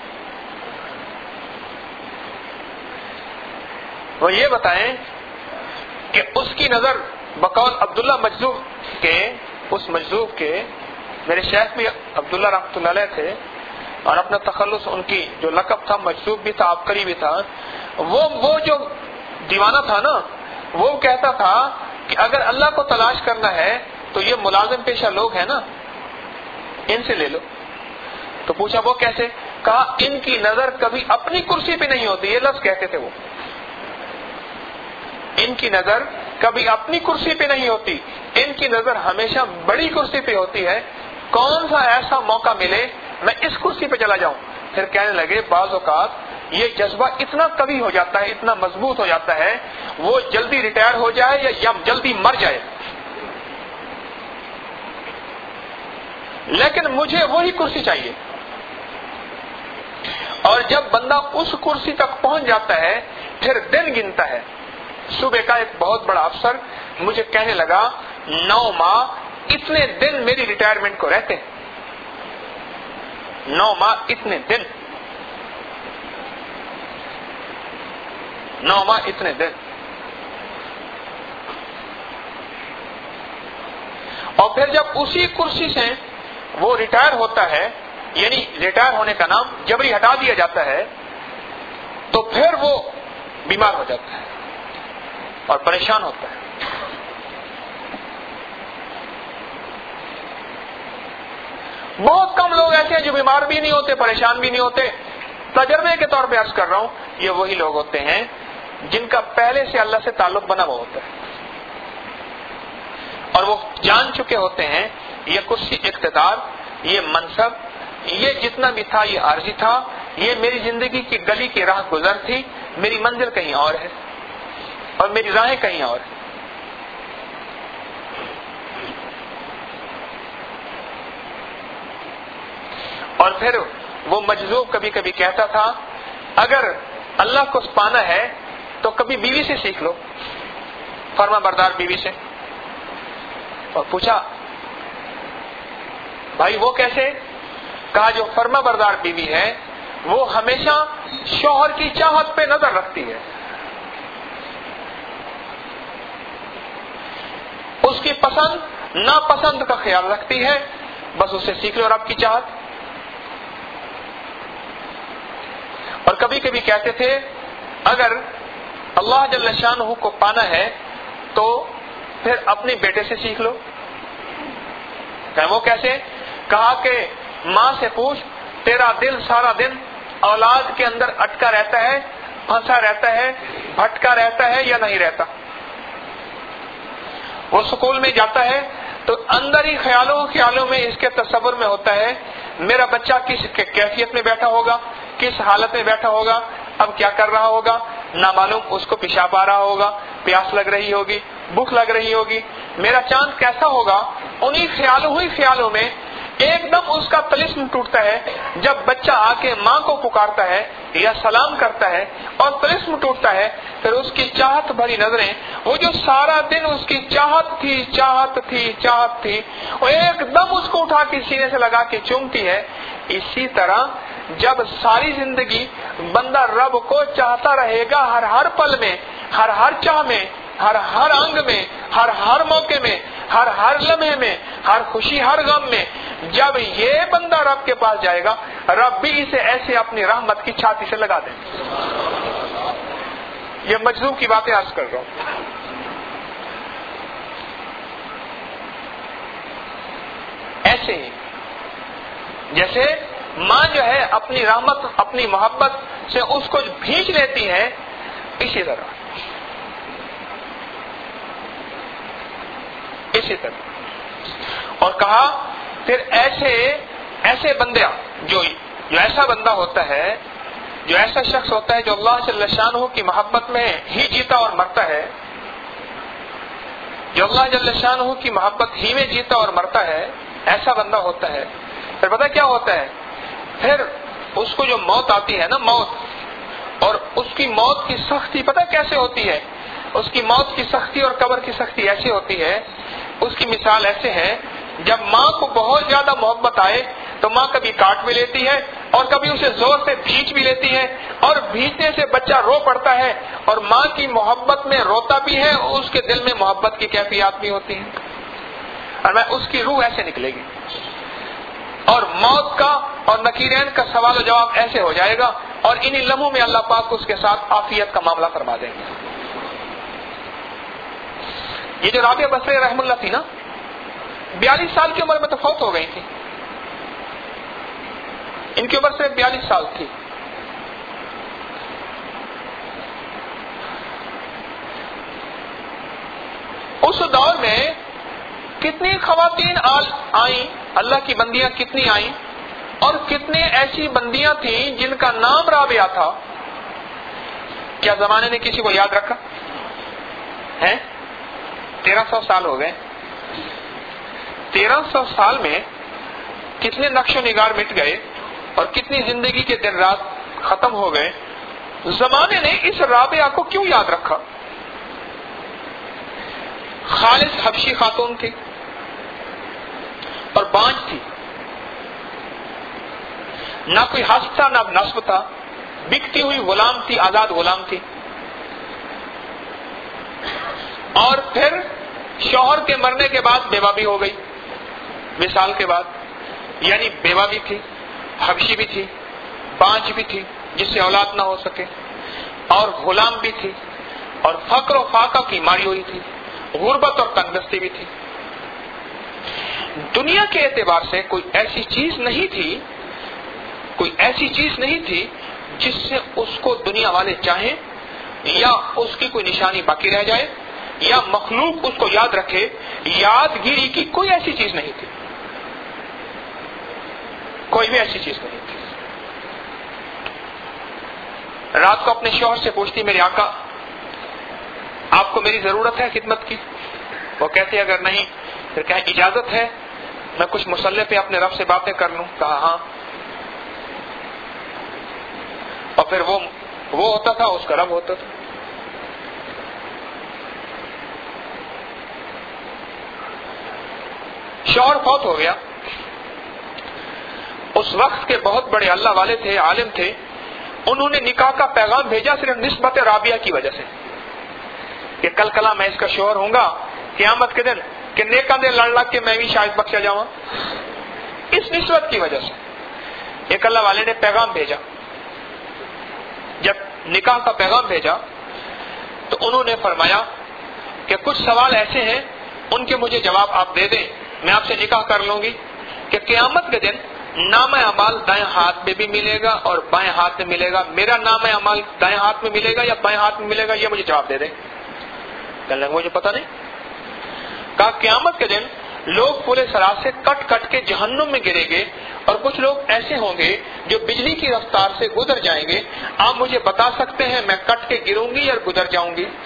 [SPEAKER 1] وہ یہ بتائیں کہ اس کی نظر بقول عبداللہ مجذوب کے، اس مجذوب کے میرے شیخ بھی عبداللہ رحمۃ اللہ علیہ تھے، اور اپنا تخلص ان کی جو لقب تھا مجذوب بھی تھا، عبقری بھی تھا. وہ جو دیوانہ تھا نا، وہ کہتا تھا کہ اگر اللہ کو تلاش کرنا ہے تو یہ ملازم پیشہ لوگ ہیں نا، ان سے لے لو. تو پوچھا وہ کیسے؟ کہا ان کی نظر کبھی اپنی کرسی پہ نہیں ہوتی. یہ لفظ کہتے تھے وہ، ان کی نظر کبھی اپنی کرسی پہ نہیں ہوتی، ان کی نظر ہمیشہ بڑی کرسی پہ ہوتی ہے. کون سا ایسا موقع ملے میں اس کرسی پہ چلا جاؤں. پھر کہنے لگے بعض اوقات یہ جذبہ اتنا قوی ہو جاتا ہے، اتنا مضبوط ہو جاتا ہے، وہ جلدی ریٹائر ہو جائے یا جلدی مر جائے، لیکن مجھے وہی کرسی چاہیے. اور جب بندہ اس کرسی تک پہنچ جاتا ہے پھر دن گنتا ہے. صبح کا ایک بہت بڑا افسر مجھے کہنے لگا 9 ماہ اتنے دن میری ریٹائرمنٹ کو رہتے ہیں. 9 ماہ اتنے دن، 9 ماہ اتنے دن. اور پھر جب اسی کرسی سے وہ ریٹائر ہوتا ہے، یعنی ریٹائر ہونے کا نام جبری ہٹا دیا جاتا ہے، تو پھر وہ بیمار ہو جاتا ہے اور پریشان ہوتا ہے. بہت کم لوگ ایسے ہیں جو بیمار بھی نہیں ہوتے، پریشان بھی نہیں ہوتے. تجربے کے طور پہ عرض کر رہا ہوں، یہ وہی لوگ ہوتے ہیں جن کا پہلے سے اللہ سے تعلق بنا ہوا ہوتا ہے، اور وہ جان چکے ہوتے ہیں یہ کرسی، اقتدار، یہ منصب، یہ جتنا بھی تھا یہ عارضی تھا، یہ میری زندگی کی گلی کی راہ گزر تھی، میری منزل کہیں اور ہے اور میری راہیں کہیں اور ہیں. اور پھر وہ مجذوب کبھی کبھی کہتا تھا اگر اللہ کو پانا ہے تو کبھی بیوی سے سیکھ لو، فرما بردار بیوی سے. اور پوچھا بھائی وہ کیسے؟ کہا جو فرما بردار بیوی ہے وہ ہمیشہ شوہر کی چاہت پہ نظر رکھتی ہے، اس کی پسند ناپسند کا خیال رکھتی ہے، بس اسے سیکھ لو رب کی چاہت. اور کبھی کبھی کہتے تھے اگر اللہ جل شانہ کو پانا ہے تو پھر اپنے بیٹے سے سیکھ لو. کہ وہ کیسے؟ کہا کہ ماں سے پوچھ تیرا دل سارا دن اولاد کے اندر اٹکا رہتا ہے، پھنسا رہتا ہے، بھٹکا رہتا ہے یا نہیں رہتا؟ وہ سکول میں جاتا ہے تو اندر ہی خیالوں میں اس کے تصور میں ہوتا ہے میرا بچہ کس کیفیت میں بیٹھا ہوگا، کس حالت میں بیٹھا ہوگا، اب کیا کر رہا ہوگا، نہ معلوم اس کو پیشاب آ رہا ہوگا، پیاس لگ رہی ہوگی، بھوک لگ رہی ہوگی، میرا چاند کیسا ہوگا. انہی خیالوں میں ایک دم اس کا طلسم ٹوٹتا ہے جب بچہ آ کے ماں کو پکارتا ہے یا سلام کرتا ہے اور طلسم ٹوٹتا ہے. پھر اس کی چاہت بھری نظریں، وہ جو سارا دن اس کی چاہت تھی وہ ایک دم اس کو اٹھا کے سینے سے لگا کے چومتی ہے. اسی طرح جب ساری زندگی بندہ رب کو چاہتا رہے گا، ہر پل میں، ہر چاہ میں، ہر انگ میں، ہر موقع میں، ہر لمحے میں، ہر خوشی ہر غم میں، جب یہ بندہ رب کے پاس جائے گا رب بھی اسے ایسے اپنی رحمت کی چھاتی سے لگا دے. یہ مجذوب کی باتیں عرض کر رہا ہوں. ایسے ہی جیسے ماں جو ہے اپنی رحمت اپنی محبت سے اس کو بھیج لیتی ہے، اسی طرح اور کہا پھر ایسے بندے جو ایسا بندہ ہوتا ہے، جو ایسا شخص ہوتا ہے جو اللہ جل شانہ کی محبت میں ہی جیتا اور مرتا ہے، جو اللہ جل شانہ کی محبت ہی میں جیتا اور مرتا ہے، ایسا بندہ ہوتا ہے. پھر پتہ کیا ہوتا ہے؟ پھر اس کو جو موت آتی ہے نا، موت، اور اس کی موت کی سختی پتہ کیسے ہوتی ہے؟ اس کی موت کی سختی اور قبر کی سختی ایسی ہوتی ہے، اس کی مثال ایسے ہے جب ماں کو بہت زیادہ محبت آئے تو ماں کبھی کاٹ بھی لیتی ہے اور کبھی اسے زور سے بھینچ بھی لیتی ہے، اور بھینچنے سے بچہ رو پڑتا ہے اور ماں کی محبت میں روتا بھی ہے اور اس کے دل میں محبت کی کیفیات بھی ہوتی ہیں، اور اس کی روح ایسے نکلے گی. اور موت کا اور نکیرین کا سوال و جواب ایسے ہو جائے گا اور انہی لمحوں میں اللہ پاک اس کے ساتھ عافیت کا معاملہ فرما دیں گے. یہ جو رابعہ بصری رحم اللہ تھی نا، 42 سال کی عمر میں تو فوت ہو گئی تھی. ان کی عمر صرف 42 سال تھی. اس دور میں کتنی خواتین آئیں، اللہ کی بندیاں کتنی آئیں، اور کتنی ایسی بندیاں تھیں جن کا نام رابعہ تھا. کیا زمانے نے کسی کو یاد رکھا ہے؟ 1300 سال ہو گئے. 1300 سال میں کتنے نقش و نگار مٹ گئے اور کتنی زندگی کے دن رات ختم ہو گئے. زمانے نے اس رابعہ کو کیوں یاد رکھا؟ خالص حبشی خاتون تھی اور بانج تھی، نہ کوئی حسب تھا نہ نصب تھا، بکتی ہوئی غلام تھی، آزاد غلام تھی. اور پھر شوہر کے مرنے کے بعد بیوہ بھی ہو گئی، وصال کے بعد، یعنی بیوہ بھی تھی، حبشی بھی تھی، بانج بھی تھی جس سے اولاد نہ ہو سکے، اور غلام بھی تھی، اور فقر و فاقہ کی ماری ہوئی تھی، غربت اور تنگدستی بھی تھی. دنیا کے اعتبار سے کوئی ایسی چیز نہیں تھی جس سے اس کو دنیا والے چاہیں یا اس کی کوئی نشانی باقی رہ جائے یا مخلوق اس کو یاد رکھے. یادگیری کی کوئی ایسی چیز نہیں تھی، کوئی بھی ایسی چیز نہیں تھی. رات کو اپنے شوہر سے پوچھتی میرے آقا آپ کو میری ضرورت ہے خدمت کی؟ وہ کہتے اگر نہیں پھر کیا اجازت ہے میں کچھ مصلی پہ اپنے رب سے باتیں کر لوں؟ کہا ہاں. اور پھر وہ ہوتا تھا اس کا رب ہوتا تھا. شوہر فوت ہو گیا. اس وقت کے بہت بڑے اللہ والے تھے، عالم تھے. انہوں نے نکاح کا پیغام بھیجا صرف نسبت رابعہ کی وجہ سے کہ کل کلا میں اس کا شوہر ہوں گا قیامت کے دن کہ نیکاں دے لڑ لگ کے میں بھی شاید بخشا جاؤں. اس نسبت کی وجہ سے ایک اللہ والے نے پیغام بھیجا. جب نکاح کا پیغام بھیجا تو انہوں نے فرمایا کہ کچھ سوال ایسے ہیں ان کے مجھے جواب آپ دے دیں، میں آپ سے نکاح کر لوں گی کہ قیامت کے دن نام اعمال دائیں ہاتھ میں بھی ملے گا اور بائیں ہاتھ میں ملے گا. میرا نام اعمال دائیں ہاتھ میں ملے گا یا بائیں ہاتھ میں ملے گا، یہ مجھے جواب دے دیں. کہنے لگے مجھے پتہ نہیں. کہا قیامت کے دن لوگ پورے سرات سے کٹ کٹ کے جہنم میں گریں گے اور کچھ لوگ ایسے ہوں گے جو بجلی کی رفتار سے گزر جائیں گے. آپ مجھے بتا سکتے ہیں میں کٹ کے گروں گی یا گزر جاؤں گی؟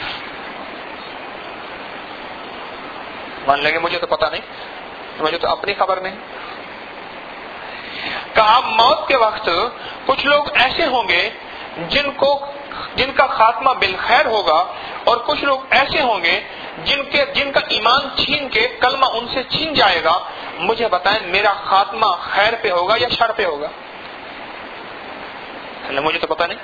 [SPEAKER 1] مان لگے مجھے تو پتہ نہیں، مجھے تو اپنی خبر نہیں. کہا موت کے وقت کچھ لوگ ایسے ہوں گے جن کا خاتمہ بالخیر ہوگا اور کچھ لوگ ایسے ہوں گے جن کا ایمان چھین کے کلمہ ان سے چھین جائے گا. مجھے بتائیں میرا خاتمہ خیر پہ ہوگا یا شر پہ ہوگا؟ مجھے تو پتہ نہیں.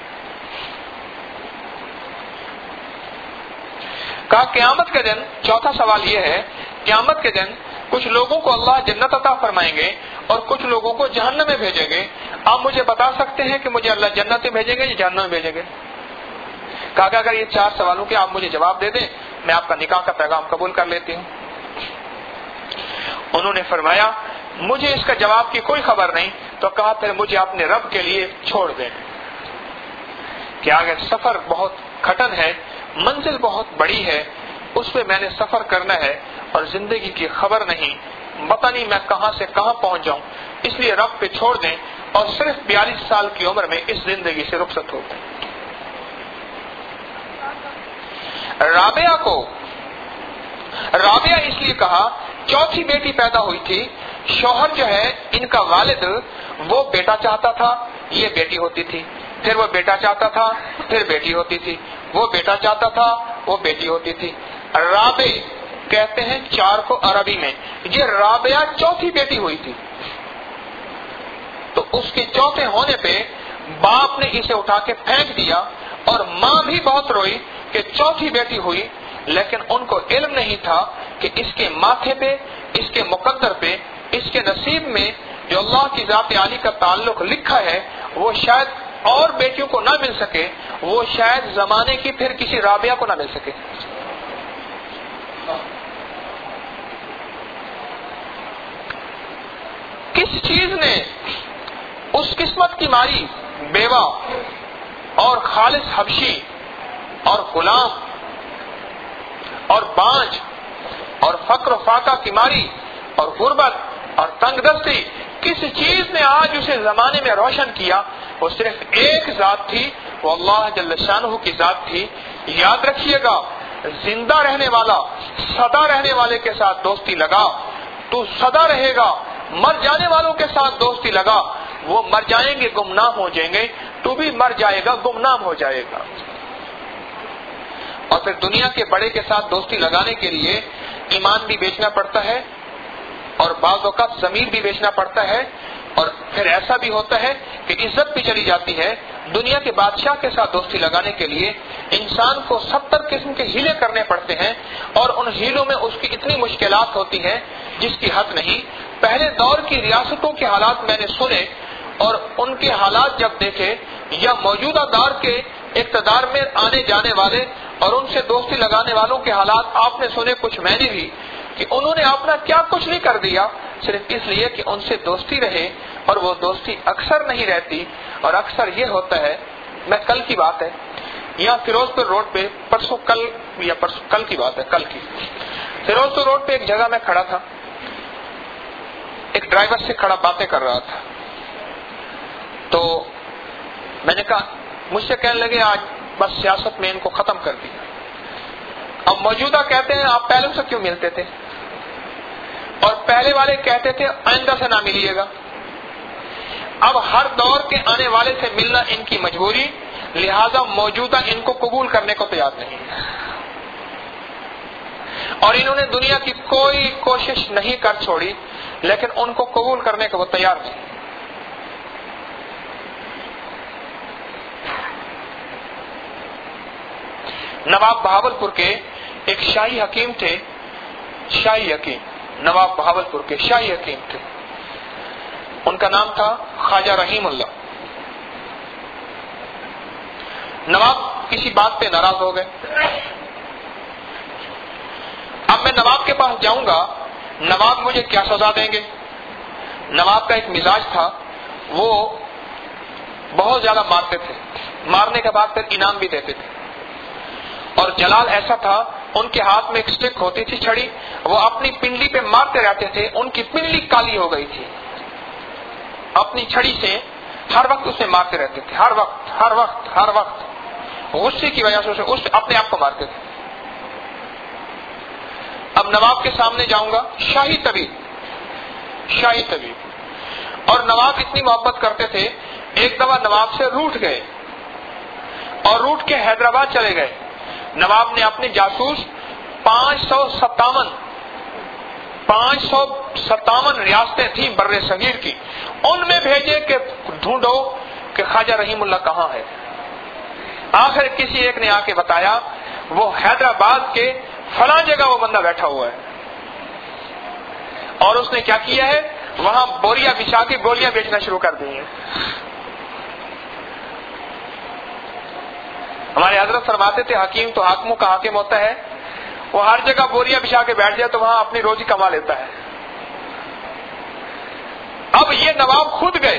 [SPEAKER 1] کہا قیامت کے دن چوتھا سوال یہ ہے قیامت کے دن کچھ لوگوں کو اللہ جنت عطا فرمائیں گے اور کچھ لوگوں کو جہنم میں بھیجیں گے. آپ مجھے بتا سکتے ہیں کہ مجھے اللہ جنت میں بھیجیں گے یا جہنم میں بھیجیں گے؟ کہا کہ اگر یہ 4 سوالوں کے آپ مجھے جواب دے دیں میں آپ کا نکاح کا پیغام قبول کر لیتی ہوں. انہوں نے فرمایا مجھے اس کا جواب کی کوئی خبر نہیں. تو کہا پھر مجھے اپنے رب کے لیے چھوڑ دیں کہ آگے سفر بہت کھٹن ہے، منزل بہت بڑی ہے، اس پہ میں نے سفر کرنا ہے اور زندگی کی خبر نہیں، پتہ نہیں میں کہاں سے کہاں پہنچ جاؤں، اس لیے رب پہ چھوڑ دیں اور صرف 42 سال کی عمر میں اس زندگی سے رخصت ہو گئے. رابعہ اس لیے کہا چوتھی بیٹی پیدا ہوئی تھی. شوہر جو ہے ان کا والد وہ بیٹا چاہتا تھا یہ بیٹی ہوتی تھی، پھر وہ بیٹا چاہتا تھا پھر بیٹی ہوتی تھی، وہ بیٹا چاہتا تھا وہ بیٹی ہوتی تھی. رابع کہتے ہیں 4 کو عربی میں. یہ رابعہ چوتھی بیٹی ہوئی تھی. تو اس کے چوتھے ہونے پہ باپ نے اسے اٹھا کے پھینک دیا اور ماں بھی بہت روئی کہ چوتھی بیٹی ہوئی، لیکن ان کو علم نہیں تھا کہ اس کے ماتھے پہ، اس کے مقدر پہ، اس کے نصیب میں جو اللہ کی ذات عالی کا تعلق لکھا ہے وہ شاید اور بیٹیوں کو نہ مل سکے، وہ شاید زمانے کی پھر کسی رابعہ کو نہ مل سکے. کس چیز نے اس قسمت کی ماری بیوہ اور خالص حبشی اور غلام اور بانج اور فقر و فاقہ کی ماری اور غربت اور تنگ دستی، کس چیز نے آج اسے زمانے میں روشن کیا؟ وہ صرف ایک ذات تھی، وہ اللہ جل شانہ کی ذات تھی. یاد رکھیے گا زندہ رہنے والا سدا رہنے والے کے ساتھ دوستی لگا تو سدا رہے گا، مر جانے والوں کے ساتھ دوستی لگا وہ مر جائیں گے گمنام ہو جائیں گے، تو بھی مر جائے گا گمنام ہو جائے گا. اور پھر دنیا کے بڑے کے ساتھ دوستی لگانے کے لیے ایمان بھی بیچنا پڑتا ہے اور بعض اوقات ضمیر بھی بیچنا پڑتا ہے، اور پھر ایسا بھی ہوتا ہے کہ عزت بھی چلی جاتی ہے. دنیا کے بادشاہ کے ساتھ دوستی لگانے کے لیے انسان کو 70 قسم کے ہیلے کرنے پڑتے ہیں اور ان ہیلوں میں اس کی اتنی مشکلات ہوتی ہیں جس کی حد نہیں. پہلے دور کی ریاستوں کے حالات میں نے سنے اور ان کے حالات جب دیکھے یا موجودہ دور کے اقتدار میں آنے جانے والے اور ان سے دوستی لگانے والوں کے حالات آپ نے سنے، کچھ میں نے بھی، کہ انہوں نے اپنا کیا کچھ نہیں کر دیا، صرف اس لیے کہ ان سے دوستی رہے، اور وہ دوستی اکثر نہیں رہتی، اور اکثر یہ ہوتا ہے، میں کل کی بات ہے، یہاں فیروز پور روڈ پہ کل کی بات ہے، کل کی فیروز پور روڈ پہ ایک جگہ میں کھڑا تھا، ایک ڈرائیور سے کھڑا باتیں کر رہا تھا، تو میں نے کہا، مجھ سے کہنے لگے آج بس سیاست میں ان کو ختم کر دیا، اب موجودہ کہتے ہیں آپ پہلے سے کیوں ملتے تھے، اور پہلے والے کہتے تھے آئندہ سے نہ ملیے گا، اب ہر دور کے آنے والے سے ملنا ان کی مجبوری، لہذا موجودہ ان کو قبول کرنے کو تیار نہیں ہے، اور انہوں نے دنیا کی کوئی کوشش نہیں کر چھوڑی، لیکن ان کو قبول کرنے کو وہ تیار نہیں۔ نواب بہاولپور کے ایک شاہی حکیم تھے، شاہی حکیم، نواب بہاولپور کے شاہی حکیم تھے، ان کا نام تھا خواجہ رحیم اللہ۔ نواب کسی بات پہ ناراض ہو گئے، اب میں نواب کے پاس جاؤں گا، نواب مجھے کیا سزا دیں گے؟ نواب کا ایک مزاج تھا، وہ بہت زیادہ مارتے تھے، مارنے کے بعد پھر انعام بھی دیتے تھے، اور جلال ایسا تھا، ان کے ہاتھ میں ایک سٹک ہوتی تھی چھڑی، وہ اپنی پنڈلی پہ مارتے رہتے تھے، ان کی پنڈلی کالی ہو گئی تھی، اپنی چھڑی سے ہر وقت اسے مارتے رہتے تھے، ہر وقت غصے کی وجہ سے اسے اپنے آپ کو مارتے تھے۔ اب نواب کے سامنے جاؤں گا، شاہی طبیب، اور نواب اتنی محبت کرتے تھے، ایک دفعہ نواب سے روٹ گئے اور روٹ کے حیدرآباد چلے گئے، نواب نے اپنے جاسوس 557 ریاستیں تھیں بر صغیر کی، ان میں بھیجے کہ ڈھونڈو کہ خواجہ رحیم اللہ کہاں ہے۔ آخر کسی ایک نے آ کے بتایا وہ حیدرآباد کے فلاں جگہ وہ بندہ بیٹھا ہوا ہے، اور اس نے کیا کیا ہے، وہاں بوریا بچھا کے گولیاں بیچنا شروع کر دی ہیں۔ ہمارے حضرت فرماتے تھے حکیم تو حاکموں کا حاکم ہوتا ہے، وہ ہر جگہ بوریا بچھا کے بیٹھ جائے تو وہاں اپنی روزی کما لیتا ہے۔ اب یہ نواب خود گئے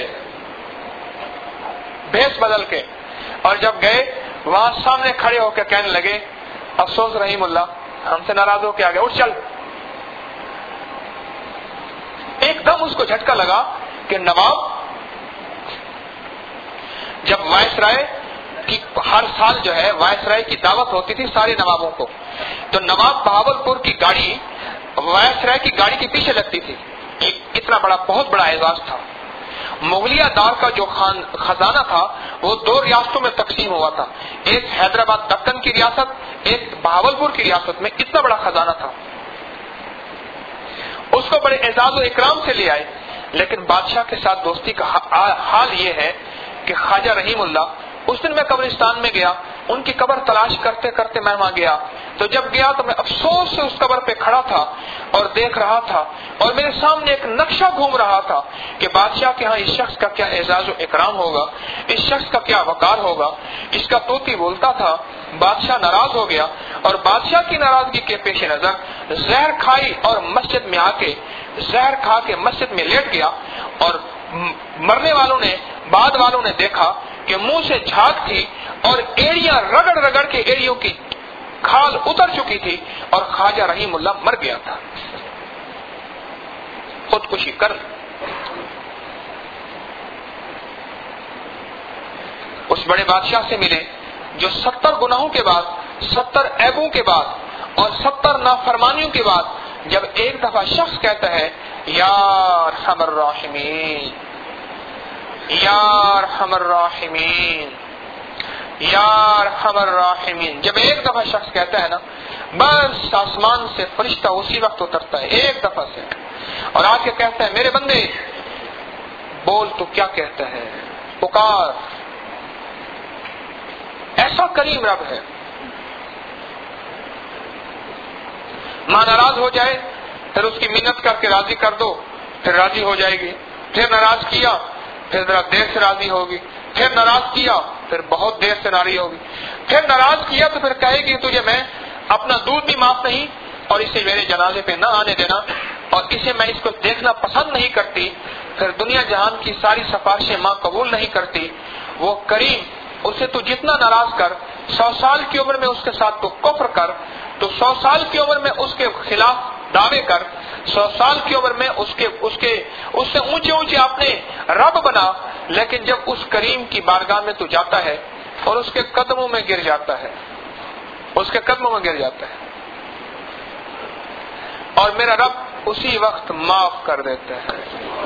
[SPEAKER 1] بھیس بدل کے، اور جب گئے وہاں سامنے کھڑے ہو کے کہنے لگے، افسوس رحیم اللہ ہم سے ناراض ہو کے آ گئے، اٹھ چل۔ ایک دم اس کو جھٹکا لگا کہ نواب جب وائسرائے کی ہر سال جو ہے وائسرائے کی دعوت ہوتی تھی سارے نوابوں کو، تو نواب بہاولپور کی گاڑی وائسرائے کی گاڑی کے پیچھے لگتی تھی، اتنا بڑا بہت بڑا اعزاز تھا۔ مغلیہ دار کا جو خزانہ تھا وہ 2 ریاستوں میں تقسیم ہوا تھا، ایک حیدرآباد دکن کی ریاست، ایک بہاولپور کی ریاست میں، اتنا بڑا خزانہ تھا۔ اس کو بڑے اعزاز و اکرام سے لے آئے، لیکن بادشاہ کے ساتھ دوستی کا حال یہ ہے کہ خواجہ رحیم اللہ، اس دن میں قبرستان میں گیا، ان کی قبر تلاش کرتے کرتے میں وہاں گیا، تو جب گیا تو میں افسوس سے اس قبر پہ کھڑا تھا اور دیکھ رہا تھا، اور میرے سامنے ایک نقشہ گھوم رہا تھا کہ بادشاہ کے ہاں اس شخص کا کیا اعزاز و اکرام ہوگا، اس شخص کا کیا وقار ہوگا، اس کا طوطی بولتا تھا۔ بادشاہ ناراض ہو گیا، اور بادشاہ کی ناراضگی کے پیش نظر زہر کھائی اور مسجد میں آ کے زہر کھا کے مسجد میں لیٹ گیا، اور مرنے والوں نے بعد والوں نے دیکھا کہ منہ سے جھاگ تھی اور ایڑیاں رگڑ رگڑ کے ایڑیوں کی کھال اتر چکی تھی، اور خواجہ رحیم اللہ مر گیا تھا، خودکشی کر لی۔ اس بڑے بادشاہ سے ملے جو 70 گناہوں کے بعد، 70 عیبوں کے بعد اور 70 نافرمانیوں کے بعد جب ایک دفعہ شخص کہتا ہے یا ارحم الراحمین، یا ارحم الراحمین، یا ارحم الراحمین، جب ایک دفعہ شخص کہتا ہے نا، بس آسمان سے فرشتہ اسی وقت اترتا ہے ایک دفعہ سے، اور آ کے کہتا ہے میرے بندے بول تو کیا کہتا ہے، پکار۔ ایسا کریم رب ہے، ماں ناراض ہو جائے پھر اس کی منت کر کے راضی کر دو، پھر راضی ہو جائے گی، پھر ناراض کیا پھر ذرا دیر سے راضی ہوگی، پھر ناراض کیا پھر بہت دیر سے ناراض ہوگی، پھر ناراض کیا تو پھر کہے گی تجھے میں اپنا دودھ بھی معاف نہیں اور اسے میرے جنازے پہ نہ آنے دینا، اور اسے میں اس کو دیکھنا پسند نہیں کرتی، پھر دنیا جہان کی ساری سفارشیں ماں قبول نہیں کرتی، وہ کریم اسے تو جتنا ناراض کر، 100 سال کی عمر میں اس کے ساتھ تو کفر کر، تو 100 سال کی عمر میں اس کے خلاف دعوے کر، 100 سال کی عمر میں اس سے اونچے اونچے اپنے رب بنا، لیکن جب اس کریم کی بارگاہ میں تو جاتا ہے اور اس کے قدموں میں گر جاتا ہے، اس کے قدموں میں گر جاتا ہے، اور میرا رب اسی وقت معاف کر دیتا ہے،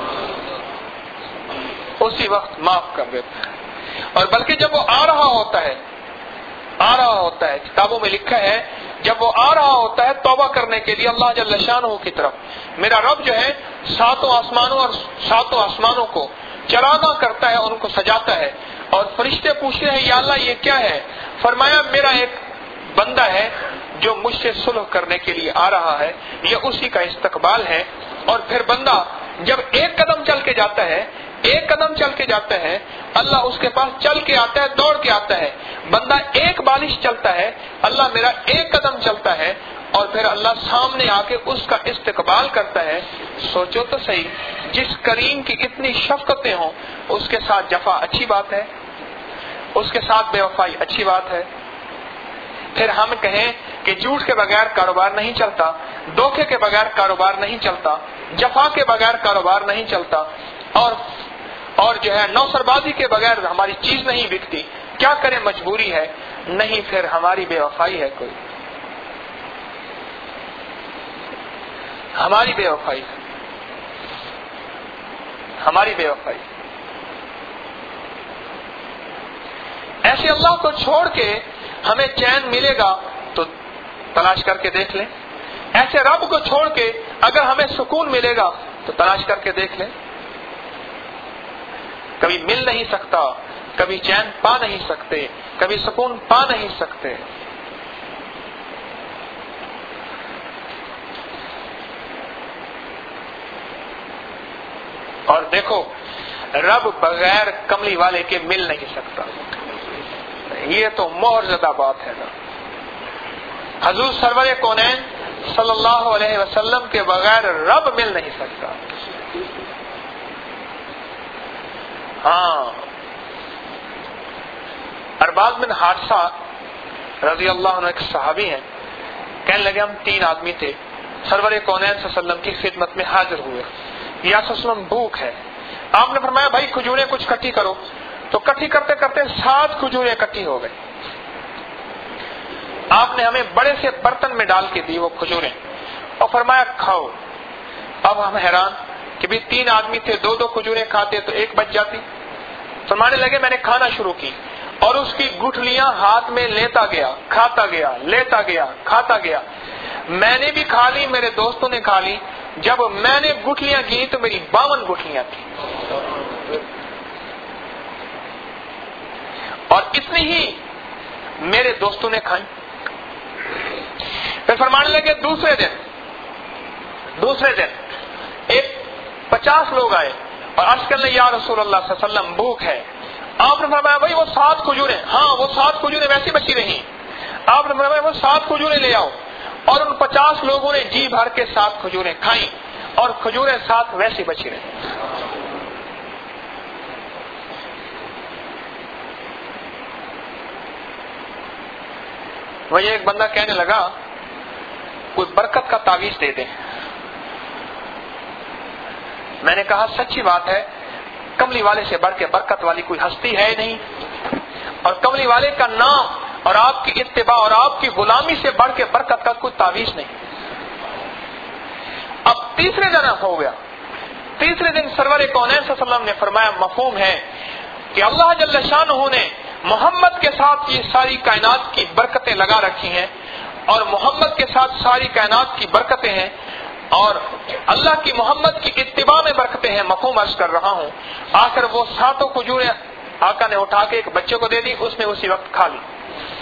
[SPEAKER 1] اسی وقت معاف کر دیتا ہے۔ اور بلکہ جب وہ آ رہا ہوتا ہے، کتابوں میں لکھا ہے، جب وہ آ رہا ہوتا ہے توبہ کرنے کے لیے اللہ جل شانہ کی طرف، میرا رب جو ہے 7 آسمانوں کو چراغاں کرتا ہے، ان کو سجاتا ہے، اور فرشتے پوچھتے ہیں یا اللہ یہ کیا ہے؟ فرمایا میرا ایک بندہ ہے جو مجھ سے صلح کرنے کے لیے آ رہا ہے، یہ اسی کا استقبال ہے۔ اور پھر بندہ جب ایک قدم چل کے جاتا ہے، اللہ اس کے پاس چل کے آتا ہے، دوڑ کے آتا ہے۔ بندہ ایک بالش چلتا ہے، اللہ میرا ایک قدم چلتا ہے، اور پھر اللہ سامنے آ کے اس کا استقبال کرتا ہے۔ سوچو تو صحیح، جس کریم کی اتنی شفقتیں ہوں اس کے ساتھ جفا اچھی بات ہے، اس کے ساتھ بے وفائی اچھی بات ہے۔ پھر ہم کہیں کہ جھوٹ کے بغیر کاروبار نہیں چلتا، دھوکے کے بغیر کاروبار نہیں چلتا، جفا کے بغیر کاروبار نہیں چلتا، اور جو ہے نوسربازی کے بغیر ہماری چیز نہیں بکتی، کیا کریں مجبوری ہے؟ نہیں، پھر ہماری بے وفائی ہے، کوئی ہماری بے وفائی ہے، ہماری بے وفائی۔ ایسے اللہ کو چھوڑ کے ہمیں چین ملے گا تو تلاش کر کے دیکھ لیں، ایسے رب کو چھوڑ کے اگر ہمیں سکون ملے گا تو تلاش کر کے دیکھ لیں۔ کبھی مل نہیں سکتا، کبھی چین پا نہیں سکتے، کبھی سکون پا نہیں سکتے۔ اور دیکھو، رب بغیر کملی والے کے مل نہیں سکتا، یہ تو مہر زدہ بات ہے نا۔ حضور سرور کونین صلی اللہ علیہ وسلم کے بغیر رب مل نہیں سکتا۔ ہاں، ارباز بن حارثہ رضی اللہ عنہ ایک صحابی ہیں، کہنے لگے ہم 3 آدمی تھے، سرور کونین صلی اللہ علیہ وسلم کی خدمت میں حاضر ہوئے، یا صلی اللہ علیہ وسلم بھوک ہے۔ آپ نے فرمایا بھائی کھجوریں کچھ کٹھی کرو، تو کٹھی کرتے کرتے 7 کھجوریں اکٹھی ہو گئی۔ آپ نے ہمیں بڑے سے برتن میں ڈال کے دی وہ کھجوریں، اور فرمایا کھاؤ۔ اب ہم حیران کہ بھی 3 آدمی تھے، 2 کھجوریں کھاتے تو 1 بچ جاتی۔ فرمانے لگے میں نے کھانا شروع کی، اور اس کی گٹھلیاں ہاتھ میں لیتا گیا، کھاتا گیا، لیتا گیا، کھاتا گیا۔ میں نے بھی کھا لی، میرے دوستوں نے کھا لی۔ جب میں نے گٹھلیاں کی تو میری 52 گٹھلیاں تھیں، اور اتنی ہی میرے دوستوں نے کھائی۔ پھر فرمانے لگے دوسرے دن 50 لوگ آئے اور عرض کرنے یا رسول اللہ صلی اللہ علیہ وسلم بھوک ہے۔ آپ نے فرمایا بھائی وہ 7 کھجوریں، ہاں وہ 7 کھجوریں ویسی بچی رہیں۔ آپ نے فرمایا وہ 7 کھجوریں لے آؤ، اور ان 50 لوگوں نے جی بھر کے 7 کھجوریں کھائیں، اور کھجوریں 7 ویسی بچی رہیں۔ وہی ایک بندہ کہنے لگا کوئی برکت کا تعویذ دے دیں۔ میں نے کہا سچی بات ہے، کملی والے سے بڑھ کے برکت والی کوئی ہستی ہے نہیں، اور کملی والے کا نام اور آپ کی اتباع اور آپ کی غلامی سے بڑھ کے برکت کا کوئی تعویذ نہیں۔ اب تیسرے دن ہو گیا، تیسرے دن سرور کونین صلی اللہ علیہ وسلم نے فرمایا مفہوم ہے کہ اللہ جل شانہ نے محمد کے ساتھ یہ ساری کائنات کی برکتیں لگا رکھی ہیں، اور محمد کے ساتھ ساری کائنات کی برکتیں ہیں، اور اللہ کی محمد کی اتباع میں برکتیں ہیں۔ مفہوم عرض کر رہا ہوں۔ آخر وہ 7 کھجوریں آقا نے اٹھا کے ایک بچے کو دے دی، اس نے اسی وقت کھا لی۔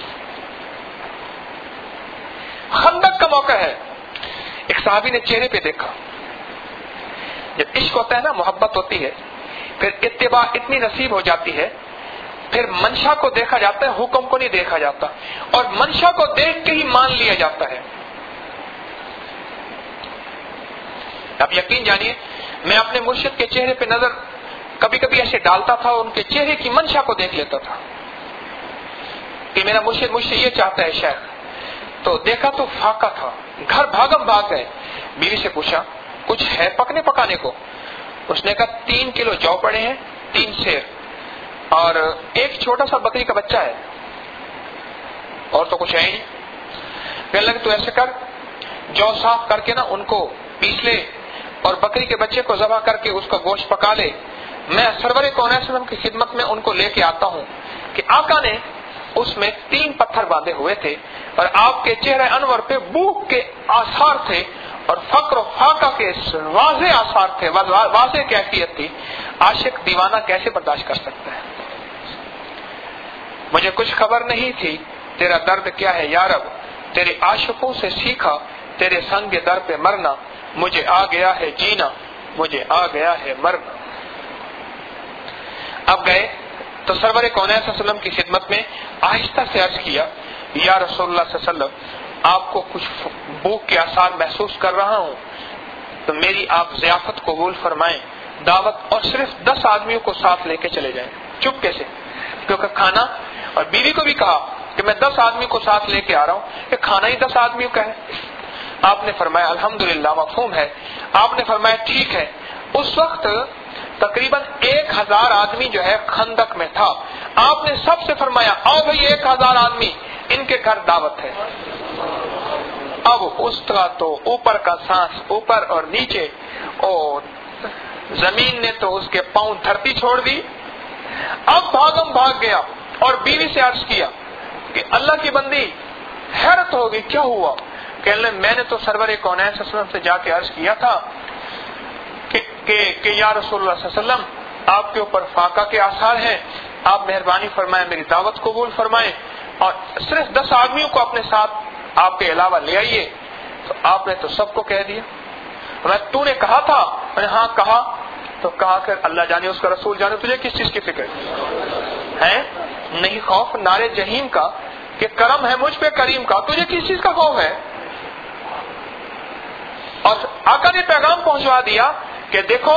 [SPEAKER 1] خندق کا موقع ہے، ایک صحابی نے چہرے پہ دیکھا، جب عشق ہوتا ہے نا، محبت ہوتی ہے، پھر اتباع اتنی نصیب ہو جاتی ہے، پھر منشا کو دیکھا جاتا ہے، حکم کو نہیں دیکھا جاتا، اور منشا کو دیکھ کے ہی مان لیا جاتا ہے۔ اب یقین جانیے میں اپنے مرشد کے چہرے پہ نظر کبھی کبھی ایسے ڈالتا تھا اور ان کے چہرے کی منشا کو دیکھ لیتا تھا کہ میرا مرشد مجھ سے یہ چاہتا ہے شیخ. تو دیکھا تو فاقہ تھا. گھر بھاگم بھاگ گئے. بیوی سے پوچھا کچھ ہے پکنے پکانے کو؟ اس نے کہا 3 کلو جو پڑے ہیں, 3 سیر اور ایک چھوٹا سا بکری کا بچہ ہے, اور تو کچھ ہے ہی نہیں. کہنے لگے تو ایسے کر, جو صاف کر کے نا ان کو پیس لے اور بکری کے بچے کو ذبح کر کے اس کا گوشت پکا لے. میں سرور کونین صلی اللہ علیہ وسلم کی خدمت میں ان کو لے کے آتا ہوں کہ آقا نے اس میں 3 پتھر باندھے ہوئے تھے اور آپ کے چہرے انور پہ بھوک کے آثار تھے اور فقر و فاقہ کے واضح آثار تھے, واضح کیفیت تھی. عاشق دیوانہ کیسے برداشت کر سکتا ہے؟ مجھے کچھ خبر نہیں تھی تیرا درد کیا ہے یا رب, تیرے عاشقوں سے سیکھا تیرے سنگ در پہ مرنا, مجھے آ گیا ہے جینا, مجھے آ گیا ہے مرنا. اب گئے تو سرور کونین صلی اللہ علیہ وسلم کی خدمت میں آہستہ سے عرض کیا یا رسول اللہ صلی اللہ علیہ وسلم, آپ کو کچھ بھوک کے آثار محسوس کر رہا ہوں, تو میری آپ ضیافت قبول فرمائیں, دعوت, اور صرف 10 آدمیوں کو ساتھ لے کے چلے جائیں چپکے سے, کیونکہ کھانا, اور بیوی کو بھی کہا کہ میں 10 آدمی کو ساتھ لے کے آ رہا ہوں, کہ کھانا ہی 10 آدمیوں کا ہے. آپ نے فرمایا الحمدللہ مفہوم ہے. آپ نے فرمایا ٹھیک ہے. اس وقت تقریباً 1000 آدمی جو ہے خندق میں تھا. آپ نے سب سے فرمایا آؤ بھائی 1000 آدمی, ان کے گھر دعوت ہے. اب اس کا تو اوپر کا سانس اوپر اور نیچے, اور زمین نے تو اس کے پاؤں دھرتی چھوڑ دی. اب بھاگم بھاگ گیا اور بیوی سے عرض کیا کہ اللہ کی بندی حیرت ہوگی کیا ہوا؟ کہنے میں نے تو سرور کونین صلی اللہ علیہ وسلم سے جا کے عرض کیا تھا کہ یا رسول اللہ صلی اللہ علیہ وسلم آپ کے اوپر فاقہ کے آثار ہیں, آپ مہربانی فرمائیں میری دعوت قبول فرمائیں اور صرف 10 آدمیوں کو اپنے ساتھ آپ کے علاوہ لے آئیے. تو آپ نے تو سب کو کہہ دیا. تو نے کہا تھا؟ میں نے ہاں کہا. تو کہا کہ اللہ جانے اس کا رسول جانے, تجھے کس چیز کی فکر ہے؟ نہیں خوف نارے جہیم کا کہ کرم ہے مجھ پہ کریم کا, تجھے کس چیز کا خوف ہے؟ اور آقا نے پیغام پہنچوا دیا کہ دیکھو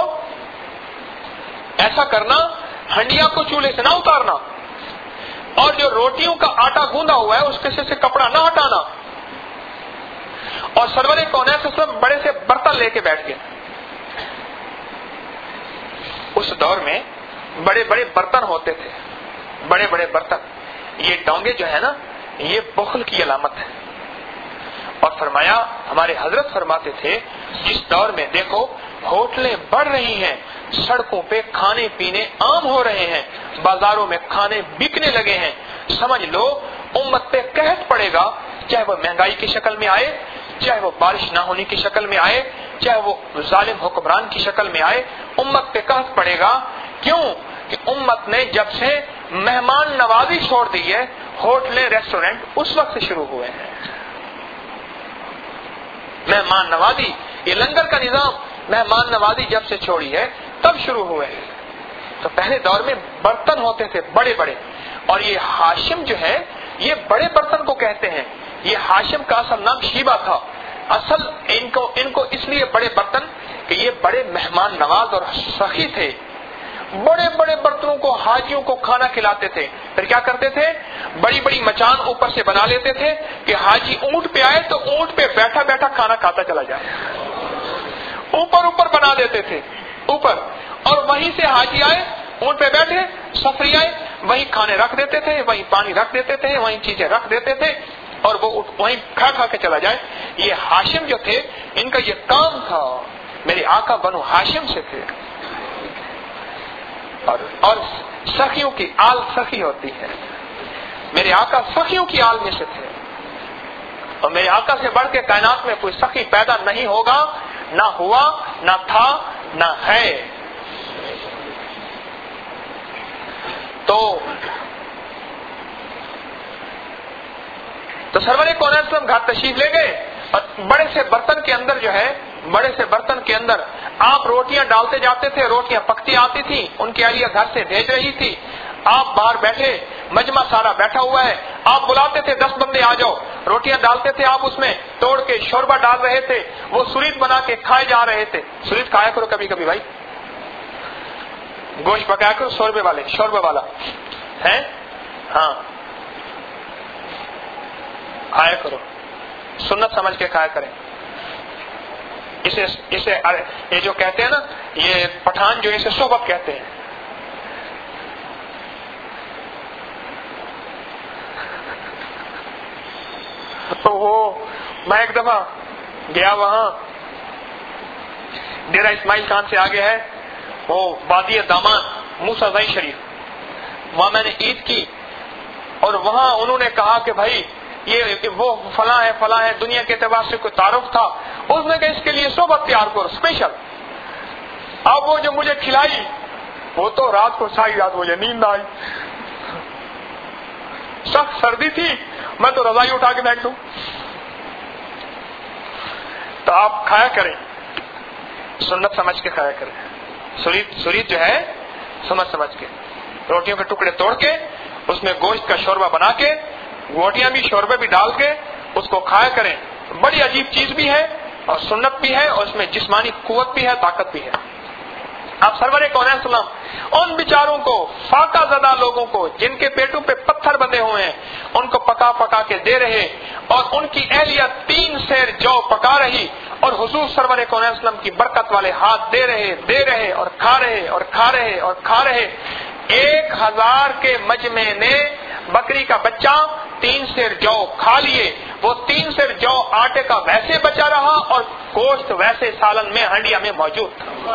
[SPEAKER 1] ایسا کرنا, ہنڈیا کو چولہے سے نہ اتارنا, اور جو روٹیوں کا آٹا گوندا ہوا ہے اس کے سے کپڑا نہ ہٹانا. اور سرور کونین صلی اللہ علیہ وسلم بڑے سے برتن لے کے بیٹھ گئے. اس دور میں بڑے بڑے برتن ہوتے تھے, بڑے بڑے برتن. یہ ڈونگے جو ہے نا یہ بخل کی علامت ہے. اور فرمایا ہمارے حضرت فرماتے تھے جس دور میں دیکھو ہوٹلیں بڑھ رہی ہیں, سڑکوں پہ کھانے پینے عام ہو رہے ہیں, بازاروں میں کھانے بکنے لگے ہیں, سمجھ لو امت پہ قحط پڑے گا, چاہے وہ مہنگائی کی شکل میں آئے, چاہے وہ بارش نہ ہونے کی شکل میں آئے, چاہے وہ ظالم حکمران کی شکل میں آئے, امت پہ قحط پڑے گا. کیوں کہ امت نے جب سے مہمان نوازی چھوڑ دی ہے, ہوٹلیں ریسٹورینٹ اس وقت سے شروع ہوئے ہیں. مہمان نوازی, یہ لنگر کا نظام مہمان نوازی جب سے چھوڑی ہے تب شروع ہوئے ہیں. تو پہلے دور میں برتن ہوتے تھے بڑے بڑے, اور یہ ہاشم جو ہے یہ بڑے برتن کو کہتے ہیں. یہ ہاشم کا اصل نام شیبہ تھا. اصل ان کو اس لیے بڑے برتن کہ یہ بڑے مہمان نواز اور سخی تھے. بڑے بڑے برتنوں کو حاجیوں کو کھانا کھلاتے تھے. پھر کیا کرتے تھے, بڑی بڑی مچان اوپر سے بنا لیتے تھے کہ حاجی اونٹ پہ آئے تو اونٹ پہ بیٹھا بیٹھا کھانا کھاتا چلا جائے. اوپر بنا دیتے تھے اوپر, اور وہیں سے حاجی آئے اونٹ پہ بیٹھے, سفری آئے وہیں کھانے رکھ دیتے تھے, وہیں پانی رکھ دیتے تھے, وہیں چیزیں رکھ دیتے تھے, اور وہ وہیں کھا کے چلا جائے. یہ ہاشم جو تھے ان کا یہ کام تھا. میرے آقا بنو ہاشم سے تھے. اور سخیوں کی آل سخی ہوتی ہے. میرے آقا سخیوں کی آل میں سے تھے, اور میرے آقا سے بڑھ کے کائنات میں کوئی سخی پیدا نہیں ہوگا, نہ ہوا, نہ تھا, نہ ہے. تو سرور کونین صلی اللہ علیہ وسلم گھر تشریف لے گئے, اور بڑے سے برتن کے اندر جو ہے, بڑے سے برتن کے اندر آپ روٹیاں ڈالتے جاتے تھے, روٹیاں پکتی آتی تھی, ان کی اہلیہ گھر سے بھیج رہی تھی. آپ باہر بیٹھے, مجمع سارا بیٹھا ہوا ہے, آپ بلاتے تھے 10 بندے آ جاؤ, روٹیاں ڈالتے تھے آپ اس میں توڑ کے شوربہ ڈال رہے تھے, وہ سرید بنا کے کھائے جا رہے تھے. سرید کھایا کرو کبھی کبھی بھائی, گوشت پکایا کرو شوربے والا ہے, ہاں کھایا کرو, سنت سمجھ کے کھایا کریں. اسے یہ جو کہتے ہیں نا, یہ پٹھان جو اسے صحبت کہتے ہیں. تو وہ میں ایک دفعہ گیا وہاں, ڈیرہ اسماعیل خان سے آگے ہے وہ وادی دامان موسیٰ زئی شریف, وہاں میں نے عید کی اور وہاں انہوں نے کہا کہ بھائی یہ وہ فلاں ہے دنیا کے اعتبار سے کوئی تعارف تھا. اس نے کہا اس کے لیے صحبت تیار کرو اسپیشل. اب وہ جو مجھے کھلائی وہ تو رات کو ساری رات مجھے نیند آئی, سخت سردی تھی, میں تو رضائی اٹھا کے بیٹھ دوں. تو آپ کھایا کریں, سنت سمجھ کے کھایا کریں. سرید جو ہے سمجھ کے, روٹیوں کے ٹکڑے توڑ کے اس میں گوشت کا شوربہ بنا کے, روٹیاں بھی شوربے بھی ڈال کے اس کو کھایا کریں. بڑی عجیب چیز بھی ہے اور سنت بھی ہے, اور اس میں جسمانی قوت بھی ہے, طاقت بھی ہے. آپ سرور کونین صلی اللہ علیہ وسلم ان بیچاروں کو, فاقہ زدہ لوگوں کو جن کے پیٹوں پہ پتھر بندھے ہوئے ہیں, ان کو پکا پکا کے دے رہے, اور ان کی اہلیہ 3 سیر جو پکا رہی, اور حضور سرور کونین صلی اللہ علیہ وسلم کی برکت والے ہاتھ دے رہے اور کھا رہے. 1000 کے مجمع نے بکری کا بچہ 3 سیر جو کھا لیے. وہ 3 سیر جو آٹے کا ویسے بچا رہا اور گوشت ویسے سالن میں ہنڈیا میں موجود تھا.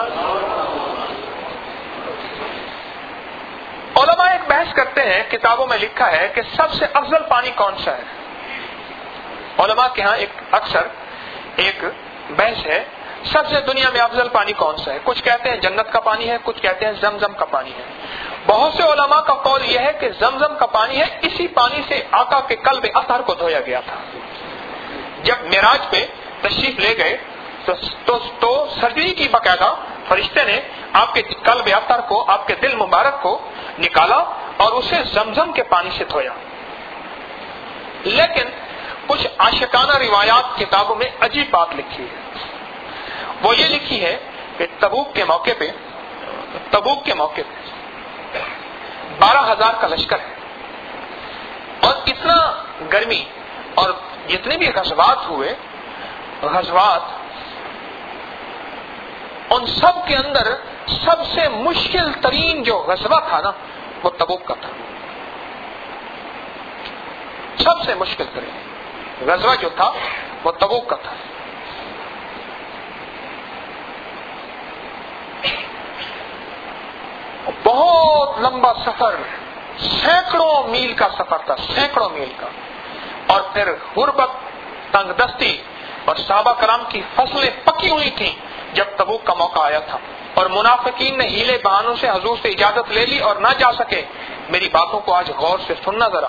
[SPEAKER 1] علماء ایک بحث کرتے ہیں, کتابوں میں لکھا ہے کہ سب سے افضل پانی کون سا ہے. علماء کے ہاں اکثر ایک بحث ہے, سب سے دنیا میں افضل پانی کون سا ہے. کچھ کہتے ہیں جنت کا پانی ہے, کچھ کہتے ہیں زمزم کا پانی ہے. بہت سے علماء کا قول یہ ہے کہ زمزم کا پانی ہے, اسی پانی سے آقا کے قلب اطہر کو دھویا گیا تھا. جب معراج پہ تشریف لے گئے تو سرجری کی باقاعدہ فرشتے نے آپ کے قلب اطہر کو, آپ کے دل مبارک کو نکالا اور اسے زمزم کے پانی سے دھویا. لیکن کچھ عاشقانہ روایات کتابوں میں عجیب بات لکھی ہے. وہ یہ لکھی ہے کہ تبوک کے موقع پہ 12,000 کا لشکر ہے, اور اتنا گرمی, اور جتنے بھی غزوات ہوئے, ان سب کے اندر سب سے مشکل ترین جو غزوہ تھا نا, وہ تبوک کا تھا. سب سے مشکل ترین غزوہ جو تھا وہ تبوک کا تھا. بہت لمبا سفر, سینکڑوں میل کا سفر تھا, سینکڑوں میل کا. اور پھر غربت, تنگ دستی, اور صحابہ کرام کی فصلیں پکی ہوئی تھیں جب تبوک کا موقع آیا تھا. اور منافقین نے ہیلے بہانوں سے حضور سے اجازت لے لی اور نہ جا سکے. میری باتوں کو آج غور سے سننا ذرا.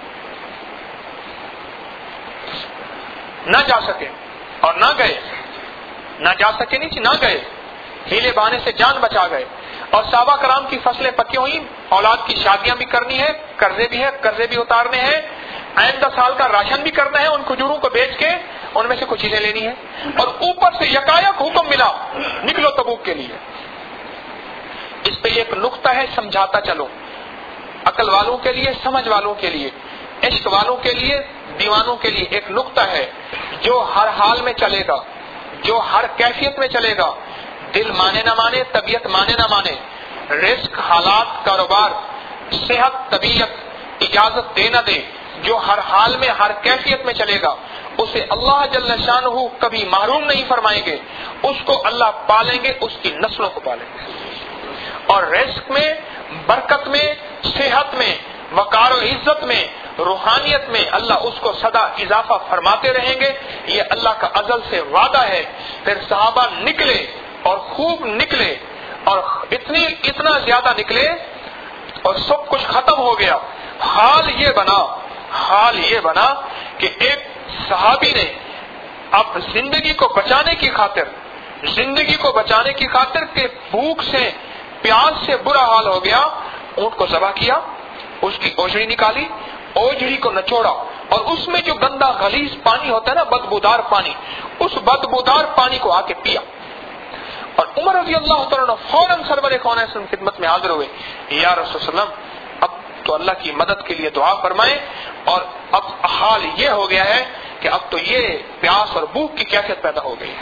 [SPEAKER 1] نہ جا سکے اور نہ گئے, نہ جا سکے نہیں, نہ گئے, ہیلے بہانے سے جان بچا گئے. اور صحابہ کرام کی فصلیں پکی ہوئی, اولاد کی شادیاں بھی کرنی ہے, قرضے بھی اتارنے ہیں, آئندہ سال کا راشن بھی کرنا ہے, ان کھجوروں کو بیچ کے ان میں سے کچھ چیزیں لینی ہے, اور اوپر سے یکایک حکم ملا نکلو تبوک کے لیے. اس پہ ایک نقطہ ہے, سمجھاتا چلو, عقل والوں کے لیے, سمجھ والوں کے لیے, عشق والوں کے لیے, دیوانوں کے لیے ایک نقطہ ہے جو ہر حال میں چلے گا, جو ہر کیفیت میں چلے گا. دل مانے نہ مانے, طبیعت مانے نہ مانے, رزق, حالات, کاروبار, صحت, طبیعت اجازت دے نہ دے, جو ہر حال میں ہر کیفیت میں چلے گا, اسے اللہ جل شانہ کبھی محروم نہیں فرمائیں گے. اس کو اللہ پالیں گے, اس کی نسلوں کو پالیں گے. اور رزق میں, برکت میں, صحت میں, وقار و عزت میں, روحانیت میں اللہ اس کو سدا اضافہ فرماتے رہیں گے. یہ اللہ کا ازل سے وعدہ ہے. پھر صحابہ نکلے اور خوب نکلے, اور اتنا زیادہ نکلے اور سب کچھ ختم ہو گیا. حال یہ بنا کہ ایک صحابی نے اب زندگی کو بچانے کی خاطر کہ بھوک سے, پیاس سے برا حال ہو گیا, اونٹ کو ذبح کیا, اس کی اوجڑی نکالی, اوجڑی کو نچوڑا اور اس میں جو گندا غلیظ پانی ہوتا ہے نا، بدبودار پانی، اس بدبودار پانی کو آ کے پیا. اور عمر رضی اللہ تعالیٰ عنہ فوراً سرور کون ہے خدمت میں حاضر ہوئے، یا رسول اللہ وسلم اب تو اللہ کی مدد کے لیے دعا فرمائیں، اور اب حال یہ ہو گیا ہے کہ اب تو یہ پیاس اور بھوک کی کیفیت پیدا ہو گئی ہے.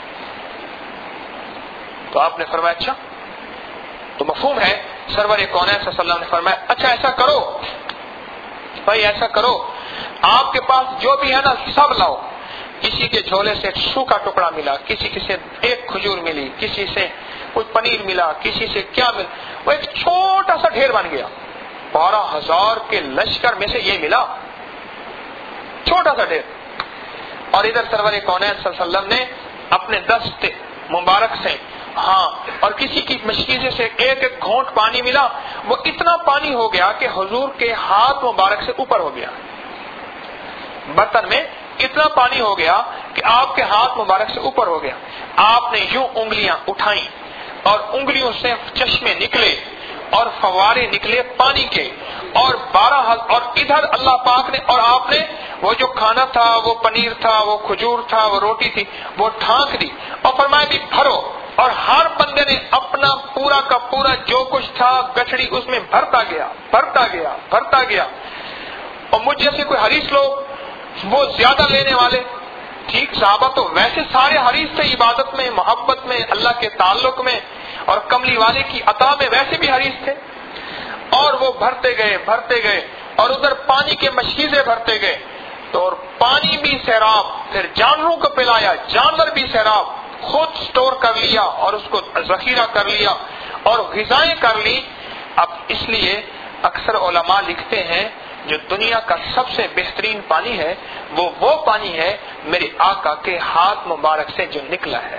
[SPEAKER 1] تو آپ نے فرمایا اچھا، تو مفہوم ہے سرور کون صلی اللہ علیہ وسلم نے فرمایا اچھا ایسا کرو بھائی، ایسا کرو آپ کے پاس جو بھی ہے نا سب لاؤ. کسی کے جھولے سے ایک سوکھا ٹکڑا ملا، کسی سے ایک کھجور ملی، کسی سے کچھ پنیر ملا، کسی سے کیا ملا، وہ ایک چھوٹا سا ڈھیر بن گیا. 12,000 کے لشکر میں سے یہ ملا، چھوٹا سا ڈھیر. اور ادھر سرور کونین صلی اللہ علیہ وسلم نے اپنے دست مبارک سے اور کسی کی مشکیزے سے ایک ایک گھونٹ پانی ملا. وہ اتنا پانی ہو گیا کہ حضور کے ہاتھ مبارک سے اوپر ہو گیا. برتن میں اتنا پانی ہو گیا کہ آپ کے ہاتھ مبارک سے اوپر ہو گیا. آپ نے یوں انگلیاں اٹھائیں اور انگلیوں سے چشمے نکلے اور فوارے نکلے پانی کے، اور 12 اور ادھر اللہ پاک نے اور آپ نے وہ جو کھانا تھا، وہ پنیر تھا، وہ کھجور تھا، وہ روٹی تھی، وہ ڈھانک دی اور فرمایا بھی بھرو. اور ہر بندے نے اپنا پورا کا پورا جو کچھ تھا گٹھڑی اس میں بھرتا گیا بھرتا گیا بھرتا گیا. اور مجھ جیسے کوئی حریص لوگ وہ زیادہ لینے والے، ٹھیک صحابہ تو ویسے سارے حریص تھے، عبادت میں، محبت میں، اللہ کے تعلق میں اور کملی والے کی عطا میں ویسے بھی حریص تھے. اور وہ بھرتے گئے اور ادھر پانی کے مشکیزیں بھرتے گئے. تو اور پانی بھی سیراب، پھر جانوروں کو پلایا، جانور بھی سیراب، خود سٹور کر لیا اور اس کو ذخیرہ کر لیا اور غذائیں کر لی. اب اس لیے اکثر علماء لکھتے ہیں جو دنیا کا سب سے بہترین پانی ہے وہ پانی ہے میرے آقا کے ہاتھ مبارک سے جو نکلا ہے.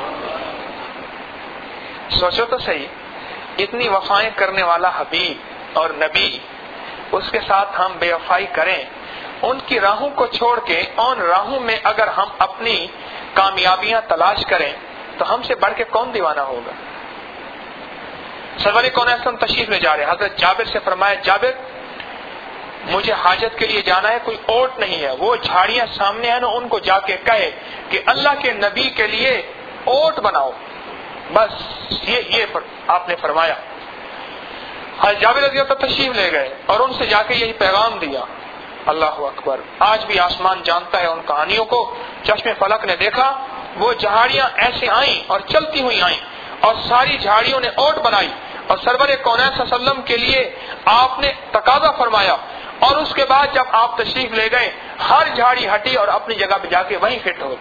[SPEAKER 1] سوچو تو صحیح، اتنی وفائیں کرنے والا حبیب اور نبی، اس کے ساتھ ہم بے وفائی کریں. ان کی راہوں کو چھوڑ کے ان راہوں میں اگر ہم اپنی کامیابیاں تلاش کریں تو ہم سے بڑھ کے کون دیوانہ ہوگا. سرور کون تشریف لے جا رہے، حضرت جابر سے فرمایا جابر مجھے حاجت کے لیے جانا ہے، کوئی اوٹ نہیں ہے، وہ جھاڑیاں سامنے ہیں نا، ان کو جا کے کہے کہ اللہ کے نبی کے لیے اوٹ بناؤ. بس یہ آپ نے فرمایا. حضرت جابر رضی اللہ تشریف لے گئے اور ان سے جا کے یہی پیغام دیا. اللہ اکبر، آج بھی آسمان جانتا ہے ان کہانیوں کو. چشم فلک نے دیکھا وہ جھاڑیاں ایسے آئیں اور چلتی ہوئی آئیں اور ساری جھاڑیوں نے اوٹ بنائی اور سرور کونین صلی اللہ علیہ وسلم کے لیے آپ نے تقاضا فرمایا. اور اس کے بعد جب آپ تشریف لے گئے ہر جھاڑی ہٹی اور اپنی جگہ پہ جا کے وہیں فٹ ہو.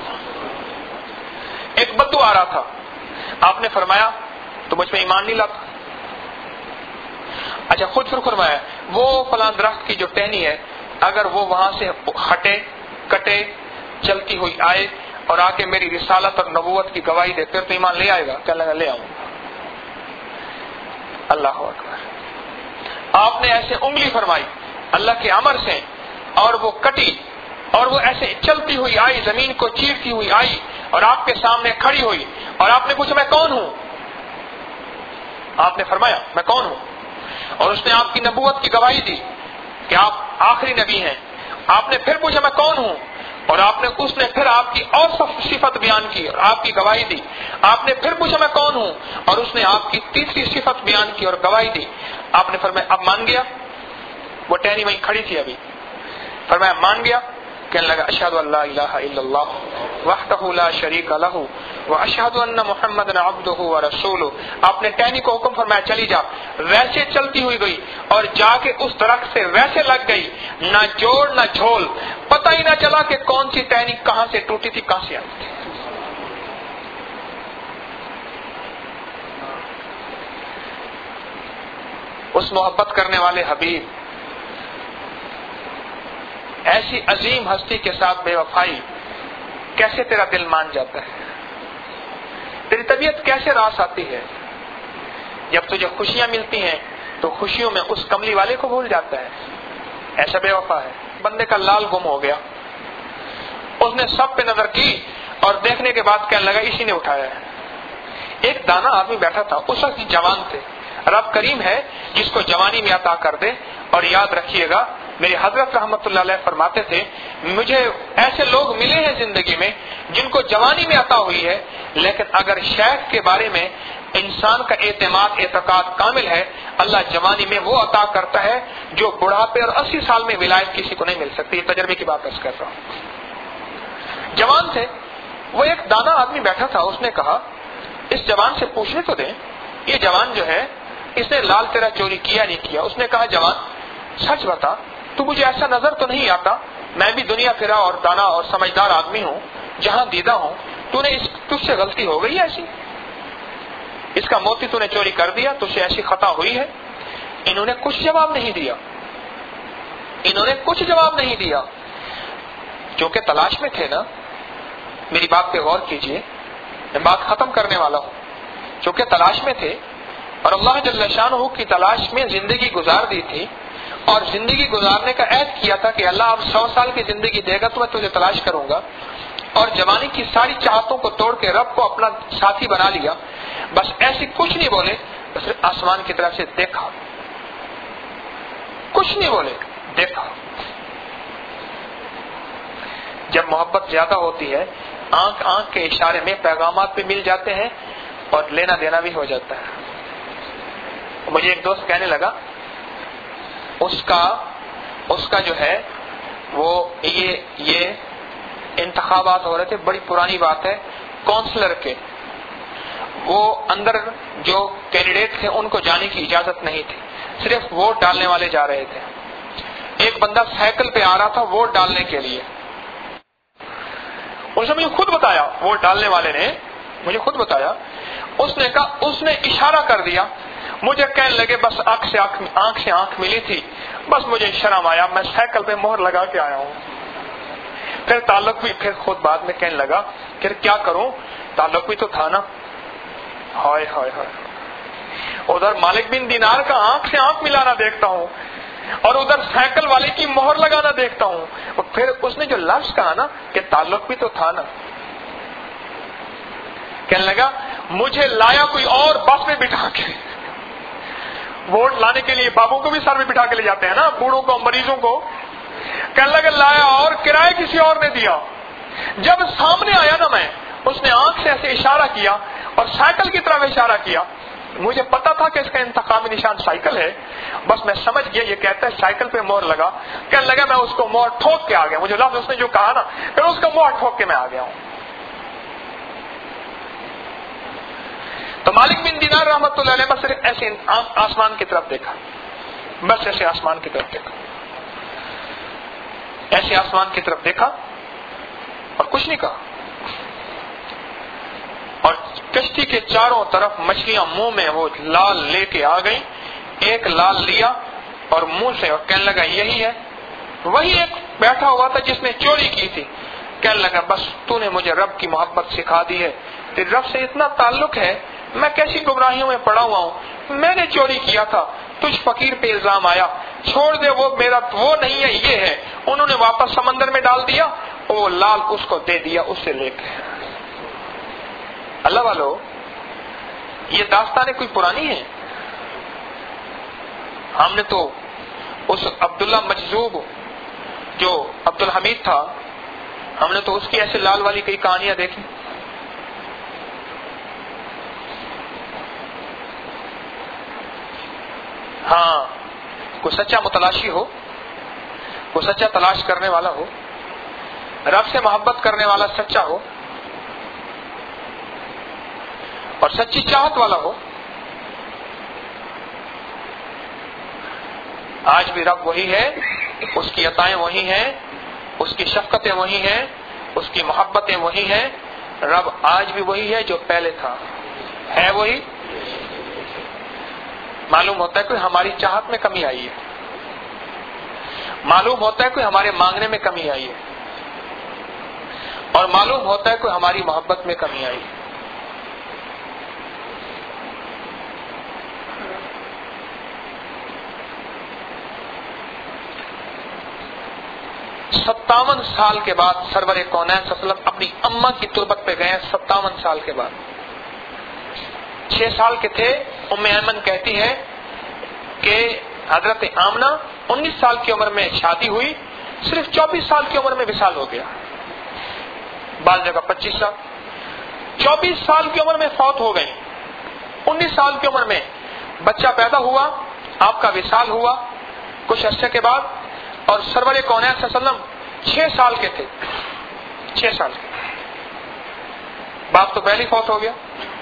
[SPEAKER 1] ایک بدو آ رہا تھا، آپ نے فرمایا تو مجھ میں ایمان نہیں لاتا. اچھا خود پھر فرمایا وہ فلاں درخت کی جو ٹہنی ہے اگر وہ وہاں سے ہٹے کٹے چلتی ہوئی آئے اور آ کے میری رسالت اور نبوت کی گواہی دے پھر تو ایمان لے آئے گا. کیا لگا لے آؤں. اللہ اکبر. آپ نے ایسے انگلی فرمائی اللہ کے امر سے اور وہ کٹی اور وہ ایسے چلتی ہوئی آئی، زمین کو چیرتی ہوئی آئی اور آپ کے سامنے کھڑی ہوئی. اور آپ نے پوچھا میں کون ہوں؟ آپ نے فرمایا میں کون ہوں. اور اس نے آپ کی نبوت کی گواہی دی کہ آپ آخری نبی ہیں. آپ نے پھر پوچھا میں کون ہوں، اور اس نے پھر آپ کی اور صفت بیان کی اور آپ کی گواہی دی. آپ نے پھر پوچھا میں کون ہوں، اور اس نے آپ کی تیسری صفت بیان کی اور گواہی دی. آپ نے فرمایا اب مان گیا. وہ ٹہنی وہیں کھڑی تھی ابھی. فرمایا مان گیا. کہنے لگا اشہد ان لا الہ الا اللہ وحدہ لا شریک لہ واشہد ان محمدا عبدہ ورسولہ. آپ نے ٹہنی کو حکم فرمایا چلی جا. ویسے چلتی ہوئی گئی اور جا کے اس درخت سے ویسے لگ گئی، نہ جوڑ نہ جھول. پتہ ہی نہ چلا کہ کون سی ٹہنی کہاں سے ٹوٹی تھی کہاں سے آئی تھی. اس محبت کرنے والے حبیب، ایسی عظیم ہستی کے ساتھ بے وفائی کیسے تیرا دل مان جاتا ہے؟ تیری طبیعت کیسے راس آتی ہے؟ جب تجھے خوشیاں ملتی ہیں تو خوشیوں میں اس کملی والے کو بھول جاتا ہے. ایسا بے وفا ہے. بندے کا لال گم ہو گیا، اس نے سب پہ نظر کی اور دیکھنے کے بعد کہنے لگا اسی نے اٹھایا ہے. ایک دانا آدمی بیٹھا تھا، اس وقت جوان تھے. رب کریم ہے جس کو جوانی میں عطا کر دے. اور یاد رکھیے گا میرے حضرت رحمت اللہ علیہ فرماتے تھے مجھے ایسے لوگ ملے ہیں زندگی میں جن کو جوانی میں عطا ہوئی ہے، لیکن اگر شیخ کے بارے میں انسان کا اعتقاد کامل ہے، اللہ جوانی میں وہ عطا کرتا ہے جو بڑھاپے اور 80 سال میں ولایت کسی کو نہیں مل سکتی. یہ تجربے کی بات کر رہا ہوں. جوان تھے، وہ ایک دانا آدمی بیٹھا تھا، اس نے کہا اس جوان سے پوچھنے تو دیں، یہ جوان جو ہے اس نے لال تیرا چوری کیا نہیں کیا؟ اس نے کہا جوان سچ بتا، تو مجھے ایسا نظر تو نہیں آتا، میں بھی دنیا پھرا اور دانا اور سمجھدار آدمی ہوں، جہاں دیدہ ہوں، تو نے تجھ سے غلطی ہو گئی ایسی، اس کا موتی تو نے چوری کر دیا، تجھ سے ایسی خطا ہوئی ہے؟ انہوں نے کچھ جواب نہیں دیا. چونکہ تلاش میں تھے نا، میری بات پہ غور کیجئے، میں بات ختم کرنے والا ہوں. چونکہ تلاش میں تھے اور اللہ جل شانہ کی تلاش میں زندگی گزار دی تھی، اور زندگی گزارنے کا عہد کیا تھا کہ اللہ اب 100 سال کی زندگی دے گا تو میں تجھے تلاش کروں گا، اور جوانی کی ساری چاہتوں کو توڑ کے رب کو اپنا ساتھی بنا لیا. بس ایسی کچھ نہیں بولے، بس آسمان کی طرف سے دیکھا، کچھ نہیں بولے، دیکھا. جب محبت زیادہ ہوتی ہے، آنکھ کے اشارے میں پیغامات بھی مل جاتے ہیں اور لینا دینا بھی ہو جاتا ہے. مجھے ایک دوست کہنے لگا اس کا جو ہے وہ یہ انتخابات ہو رہے تھے، بڑی پرانی بات ہے، کونسلر کے، وہ اندر جو کینڈیڈیٹ تھے ان کو جانے کی اجازت نہیں تھی، صرف ووٹ ڈالنے والے جا رہے تھے. ایک بندہ سائیکل پہ آ رہا تھا ووٹ ڈالنے کے لیے، اس نے مجھے خود بتایا، ووٹ ڈالنے والے نے مجھے خود بتایا، اس نے کہا، اس نے اشارہ کر دیا، مجھے کہنے لگے بس آنکھ سے آنکھ ملی تھی، بس مجھے شرم آیا، میں سائیکل پہ مہر لگا کے آیا ہوں. پھر تعلق بھی، پھر خود بعد میں کہنے لگا پھر کیا کروں، تعلق بھی تو تھا نا. ہائے ہائے ہائے، ادھر مالک بن دینار کا آنکھ سے آنکھ ملانا دیکھتا ہوں اور ادھر سائیکل والے کی مہر لگانا دیکھتا ہوں. اور پھر اس نے جو لفظ کہا نا کہ تعلق بھی تو تھا نا، کہنے لگا مجھے لایا کوئی اور بس میں بٹھا کے، ووٹ لانے کے لیے بابوں کو بھی سر میں بٹھا کے لے جاتے ہیں نا، بوڑھوں کو، مریضوں کو، کہنے لگا لایا اور کرایہ کسی اور نے دیا. جب سامنے آیا نا میں، اس نے آنکھ سے ایسے اشارہ کیا اور سائیکل کی طرف اشارہ کیا. مجھے پتا تھا کہ اس کا انتخابی نشان سائیکل ہے، بس میں سمجھ گیا یہ کہتا ہے سائیکل پہ مہر لگا. کہنے لگا میں اس کو مہر ٹھوک کے آ گیا، مجھے لفظ اس نے جو کہا نا، پھر اس کا مہر ٹھوک کے میں آ گیا ہوں. تو مالک بن دینار رحمت اللہ علیہ بس ایسے آسمان کی طرف دیکھا، بس ایسے آسمان کی طرف دیکھا، ایسے آسمان کی طرف دیکھا اور کچھ نہیں کہا. اور کشتی کے چاروں طرف مچھلیاں منہ میں وہ لال لے کے آ گئی. ایک لال لیا اور منہ سے، اور کہنے لگا یہی ہے. وہی ایک بیٹھا ہوا تھا جس نے چوری کی تھی، کہنے لگا بس تو نے مجھے رب کی محبت سکھا دی ہے، تیرے رب سے اتنا تعلق ہے، میں کیسی گمراہیوں میں پڑا ہوا ہوں، میں نے چوری کیا تھا، تجھ فقیر پہ الزام آیا، چھوڑ دے، وہ میرا وہ نہیں ہے، یہ ہے. انہوں نے واپس سمندر میں ڈال دیا، وہ لال اس کو دے دیا، اس سے لے کے. اللہ والو، یہ داستانیں کوئی پرانی ہیں. ہم نے تو اس عبداللہ مجذوب جو عبد الحمید تھا، ہم نے تو اس کی ایسے لال والی کئی کہانیاں دیکھی. ہاں، کوئی سچا متلاشی ہو، کوئی سچا تلاش کرنے والا ہو، رب سے محبت کرنے والا سچا ہو اور سچی چاہت والا ہو. آج بھی رب وہی ہے، اس کی عطائیں وہی ہیں، اس کی شفقتیں وہی ہیں، اس کی محبتیں وہی ہیں. رب آج بھی وہی ہے جو پہلے تھا، ہے وہی. معلوم ہوتا ہے کوئی ہماری چاہت میں کمی آئی ہے، معلوم ہوتا ہے کوئی ہمارے مانگنے میں کمی آئی ہے، اور معلوم ہوتا ہے کوئی ہماری محبت میں کمی آئی ہے. ستاون سال کے بعد سرور کونین صلی اللہ علیہ وسلم اپنی اماں کی تربت پہ گئے. 57 سال کے بعد، 6 سال کے تھے. ام ایمن کہتی ہے کہ حضرت آمنہ 19 سال کی عمر میں شادی ہوئی، صرف 24 سال کی عمر میں وصال ہو گیا، بعض جگہ 25 سال، 24 سال کی عمر میں فوت ہو گئی، 19 سال کی عمر میں بچہ پیدا ہوا، آپ کا وصال ہوا کچھ عرصے کے بعد، اور سرور کونین صلی اللہ علیہ وسلم 6 سال کے تھے، 6 سال کے، باپ تو پہلے فوت ہو گیا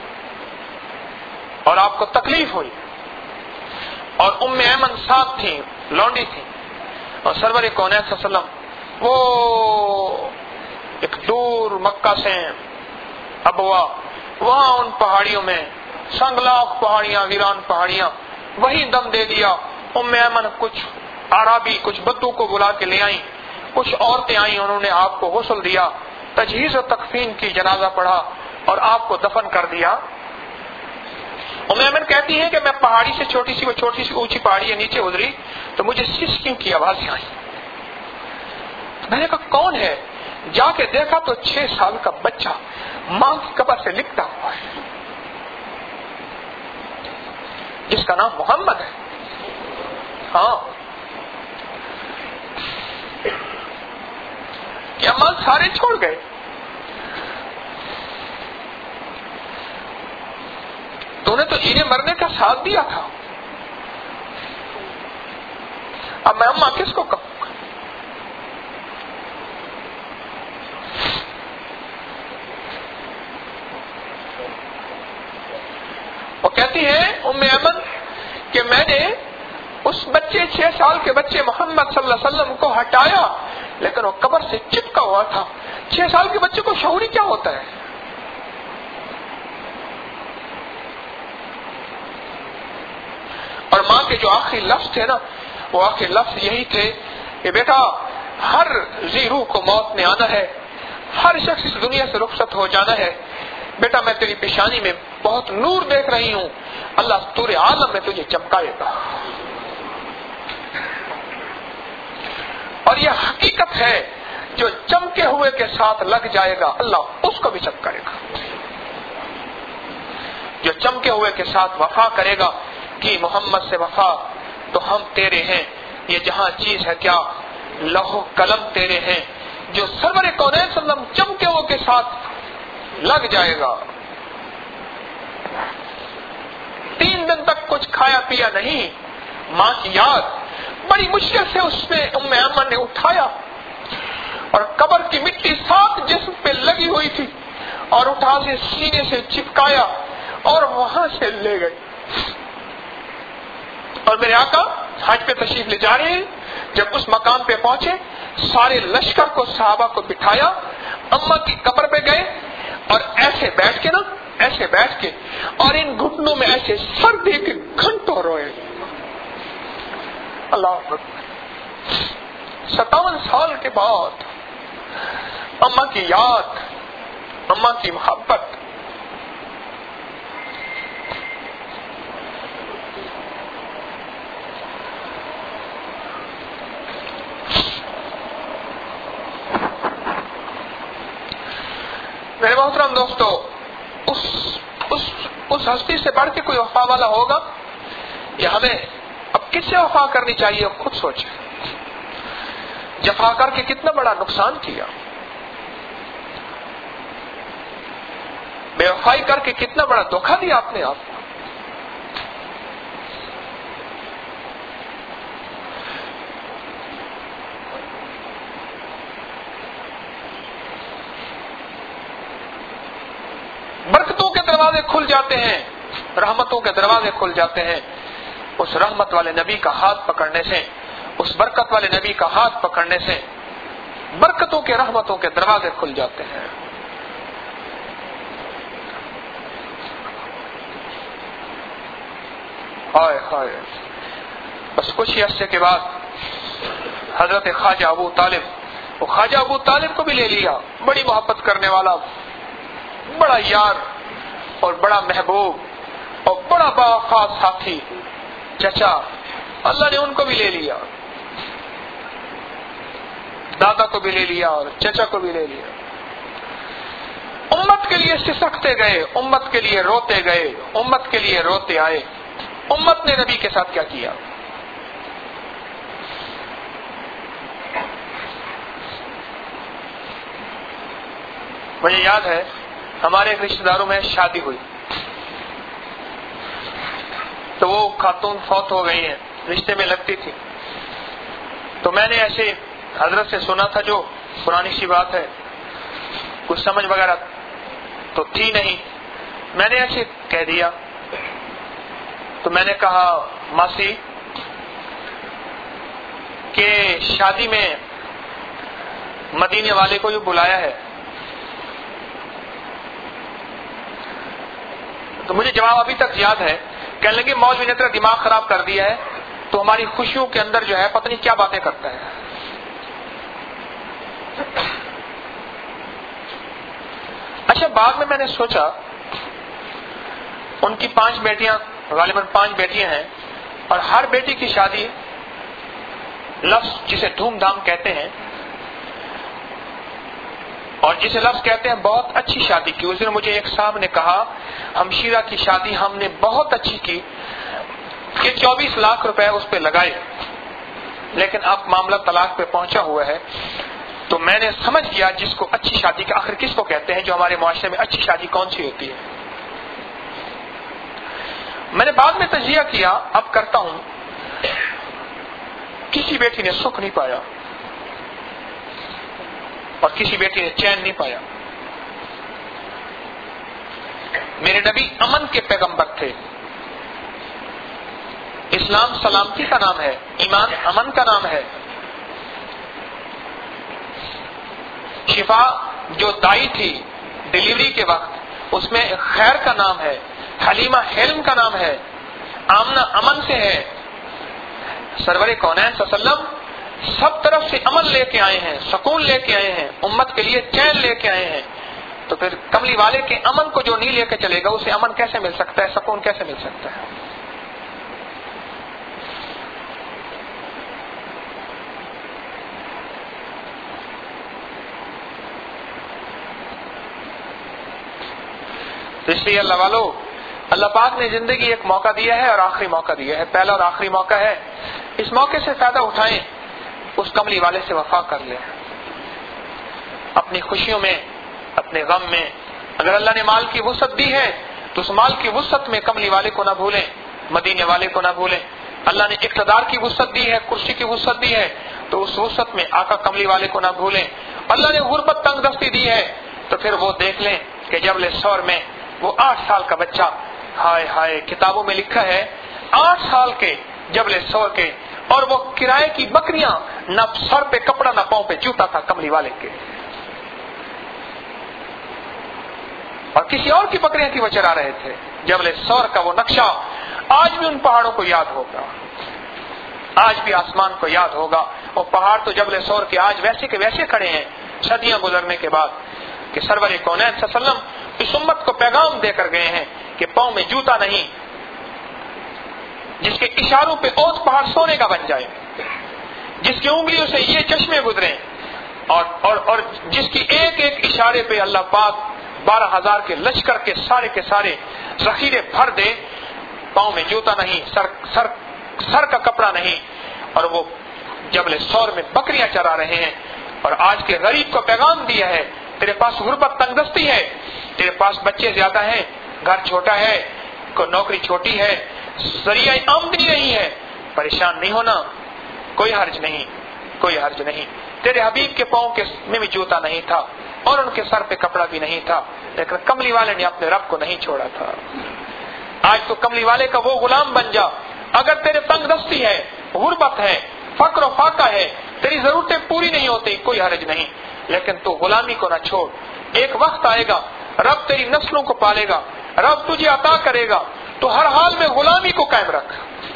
[SPEAKER 1] اور آپ کو تکلیف ہوئی، اور ام ایمن ساتھ تھی، لونڈی تھی، اور سرور کونین صلی اللہ علیہ وسلم وہ ایک دور مکہ سے ابوا، وہاں ان پہاڑیوں میں سنگلاخ پہاڑیاں، ویران پہاڑیاں، وہی دم دے دیا۔ ام ایمن کچھ عربی کچھ بدو کو بلا کے لے آئیں، کچھ عورتیں آئیں، انہوں نے آپ کو غسل دیا، تجہیز و تکفین کی، جنازہ پڑھا اور آپ کو دفن کر دیا۔ ام ایمن کہتی ہیں کہ میں پہاڑی سے چھوٹی سی اونچی پہاڑی ہے نیچے اتری تو مجھے سسکیوں کی آوازیں آئیں، میں نے کہا کون ہے؟ جا کے دیکھا تو 6 سال کا بچہ ماں کی قبر سے لکھتا ہوا ہے، جس کا نام محمد ہے۔ ہاں، کیا ماں سارے چھوڑ گئے؟ تو نے تو انہیں مرنے کا ساتھ دیا تھا، اب میں اماں کس کو کہوں؟ وہ کہتی ہے ام ایمن کہ میں نے اس بچے 6 سال کے بچے محمد صلی اللہ علیہ وسلم کو ہٹایا، لیکن وہ قبر سے چپکا ہوا تھا۔ 6 سال کے بچے کو شعور ہی کیا ہوتا ہے؟ اور ماں کے جو آخری لفظ تھے نا، وہ آخری لفظ یہی تھے کہ بیٹا ہر ذی روح کو موت نے آنا ہے، ہر شخص اس دنیا سے رخصت ہو جانا ہے، بیٹا میں تیری پیشانی میں بہت نور دیکھ رہی ہوں، اللہ پورے عالم میں تجھے چمکائے گا، اور یہ حقیقت ہے جو چمکے ہوئے کے ساتھ لگ جائے گا اللہ اس کو بھی چمکائے گا، جو چمکے ہوئے کے ساتھ وفا کرے گا کہ محمد سے وفا تو ہم تیرے ہیں، یہ جہاں چیز ہے کیا لوح قلم تیرے ہیں، جو سرور کونین صلی اللہ علیہ وسلم چمکے ہوئے کے ساتھ لگ جائے گا۔ 3 دن تک کچھ کھایا پیا نہیں، ماں کی یاد بڑی مشکل سے اس میں ام ایمن نے اٹھایا، اور قبر کی مٹی صاف جسم پہ لگی ہوئی تھی، اور اٹھا سے سینے سے چپکایا اور وہاں سے لے گئے۔ اور میرے آقا حج پہ تشریف لے جا رہے ہیں، جب اس مقام پہ پہنچے سارے لشکر کو صحابہ کو بٹھایا، اماں کی قبر پہ گئے اور ایسے بیٹھ کے نا، ایسے بیٹھ کے اور ان گھٹنوں میں ایسے سر دے کے گھنٹوں روئے۔ اللہ اکبر، 57 سال کے بعد اماں کی یاد، اماں کی محبت۔ میرے محترم دوستو، اس ہستی سے بڑھ کے کوئی وفا والا ہوگا؟ یا ہمیں اب کس سے وفا کرنی چاہیے؟ خود سوچیں، جفا کر کے کتنا بڑا نقصان کیا، بے وفائی کر کے کتنا بڑا دھوکہ دیا اپنے آپ کو۔ برکتوں کے دروازے کھل جاتے ہیں، رحمتوں کے دروازے کھل جاتے ہیں اس رحمت والے نبی کا ہاتھ پکڑنے سے، اس برکت والے نبی کا ہاتھ پکڑنے سے برکتوں کے رحمتوں کے دروازے کھل جاتے ہیں۔ ہائے ہائے، بس کچھ ہی عرصے کے بعد حضرت خواجہ ابو طالب، وہ خواجہ ابو طالب کو بھی لے لیا، بڑی محبت کرنے والا، بڑا یار اور بڑا محبوب اور بڑا باخاص ساتھی چچا، اللہ نے ان کو بھی لے لیا، دادا کو بھی لے لیا اور چچا کو بھی لے لیا۔ امت کے لیے سسکتے گئے، امت کے لیے روتے گئے، امت کے لیے روتے آئے۔ امت نے نبی کے ساتھ کیا کیا؟ مجھے یاد ہے ہمارے ایک رشتہ داروں میں شادی ہوئی تو وہ خاتون فوت ہو گئی ہیں، رشتے میں لگتی تھی، تو میں نے ایسے حضرت سے سنا تھا، جو پرانی سی بات ہے، کچھ سمجھ وغیرہ تو تھی نہیں، میں نے ایسے کہہ دیا. تو میں نے کہا ماسی کہ شادی میں مدینے والے کو جو بلایا ہے، تو مجھے جواب ابھی تک یاد ہے. کہنے لگے مولوی نے تیرا دماغ خراب کر دیا ہے، تو ہماری خوشیوں کے اندر جو ہے پتہ نہیں کیا باتیں کرتا ہے. اچھا بعد میں نے سوچا ان کی 5 بیٹیاں، غالباً 5 بیٹیاں ہیں، اور ہر بیٹی کی شادی لفظ جسے دھوم دھام کہتے ہیں، اور جسے لفظ کہتے ہیں بہت اچھی شادی کی. اس دن مجھے ایک صاحب نے کہا ہمشیرہ کی شادی ہم نے بہت اچھی کی کہ 24 لاکھ روپے اس پہ لگائے، لیکن اب معاملہ طلاق پہ پہنچا ہوا ہے. تو میں نے سمجھ گیا جس کو اچھی شادی کا آخر کس کو کہتے ہیں، جو ہمارے معاشرے میں اچھی شادی کون سی ہوتی ہے. میں نے بعد میں تجزیہ کیا، اب کرتا ہوں، کسی بیٹی نے سکھ نہیں پایا اور کسی بیٹی نے چین نہیں پایا. میرے نبی امن کے پیغمبر تھے. اسلام سلامتی کا نام ہے، ایمان امن کا نام ہے. شفا جو دائی تھی ڈیلیوری کے وقت، اس میں خیر کا نام ہے، حلیمہ حلم کا نام ہے، آمنہ امن سے ہے. سرور کونین صلی اللہ علیہ وسلم سب طرف سے امن لے کے آئے ہیں، سکون لے کے آئے ہیں، امت کے لیے چین لے کے آئے ہیں. تو پھر کملی والے کے امن کو جو نہیں لے کے چلے گا اسے امن کیسے مل سکتا ہے، سکون کیسے مل سکتا ہے. تو اس لیے اللہ والو، اللہ پاک نے زندگی ایک موقع دیا ہے اور آخری موقع دیا ہے، پہلا اور آخری موقع ہے. اس موقع سے فائدہ اٹھائیں، اس کملی والے سے وفا کر لیں. اپنی خوشیوں میں، اپنے غم میں، اگر اللہ نے مال کی وسعت دی ہے تو اس مال کی وسعت میں کملی والے کو نہ بھولیں، مدینے والے کو نہ بھولیں. اللہ نے اقتدار کی وسعت دی ہے، کرسی کی وسعت دی ہے، تو اس وسعت میں آقا کملی والے کو نہ بھولیں. اللہ نے غربت تنگ دستی دی ہے تو پھر وہ دیکھ لیں کہ جبل سور میں وہ 8 سال کا بچہ، ہائے ہائے کتابوں میں لکھا ہے 8 سال کے جبل سور کے، اور وہ کرائے کی بکریاں، نہ سر پہ کپڑا نہ پاؤں پہ جوتا تھا کملی والے کے، اور کسی اور کی بکریاں کی وہ چرا رہے تھے. جبل سور کا وہ نقشہ آج بھی ان پہاڑوں کو یاد ہوگا، آج بھی آسمان کو یاد ہوگا. وہ پہاڑ تو جبل سور کے آج ویسے کے ویسے کھڑے ہیں صدیاں گزرنے کے بعد، کہ سرور کونین صلی اللہ علیہ وسلم اس امت کو پیغام دے کر گئے ہیں کہ پاؤں میں جوتا نہیں، جس کے اشاروں پہ اوت پہاڑ سونے کا بن جائے، جس کی انگلیوں سے یہ چشمے گزریں، اور جس کی ایک ایک اشارے پہ اللہ پاک 12,000 کے لشکر کے سارے ذخیرے بھر دے. پاؤں میں جوتا نہیں، سر کا کپڑا نہیں، اور وہ جبل سور میں بکریاں چرا رہے ہیں. اور آج کے غریب کو پیغام دیا ہے تیرے پاس غربت تنگ دستی ہے، تیرے پاس بچے زیادہ ہیں، گھر چھوٹا ہے، نوکری چھوٹی ہے، ذریعہ آمدنی نہیں ہے، پریشان نہیں ہونا، کوئی حرج نہیں، کوئی حرج نہیں. تیرے حبیب کے پاؤں کے میں بھی جوتا نہیں تھا اور ان کے سر پہ کپڑا بھی نہیں تھا، لیکن کملی والے نے اپنے رب کو نہیں چھوڑا تھا. آج تو کملی والے کا وہ غلام بن جا. اگر تیرے تنگ دستی ہے، غربت ہے، فقر و فاقہ ہے، تیری ضرورتیں پوری نہیں ہوتی، کوئی حرج نہیں، لیکن تو غلامی کو نہ چھوڑ. ایک وقت آئے گا رب تیری نسلوں کو پالے گا، رب تجھے عطا کرے گا، تو ہر حال میں غلامی کو قائم رکھ.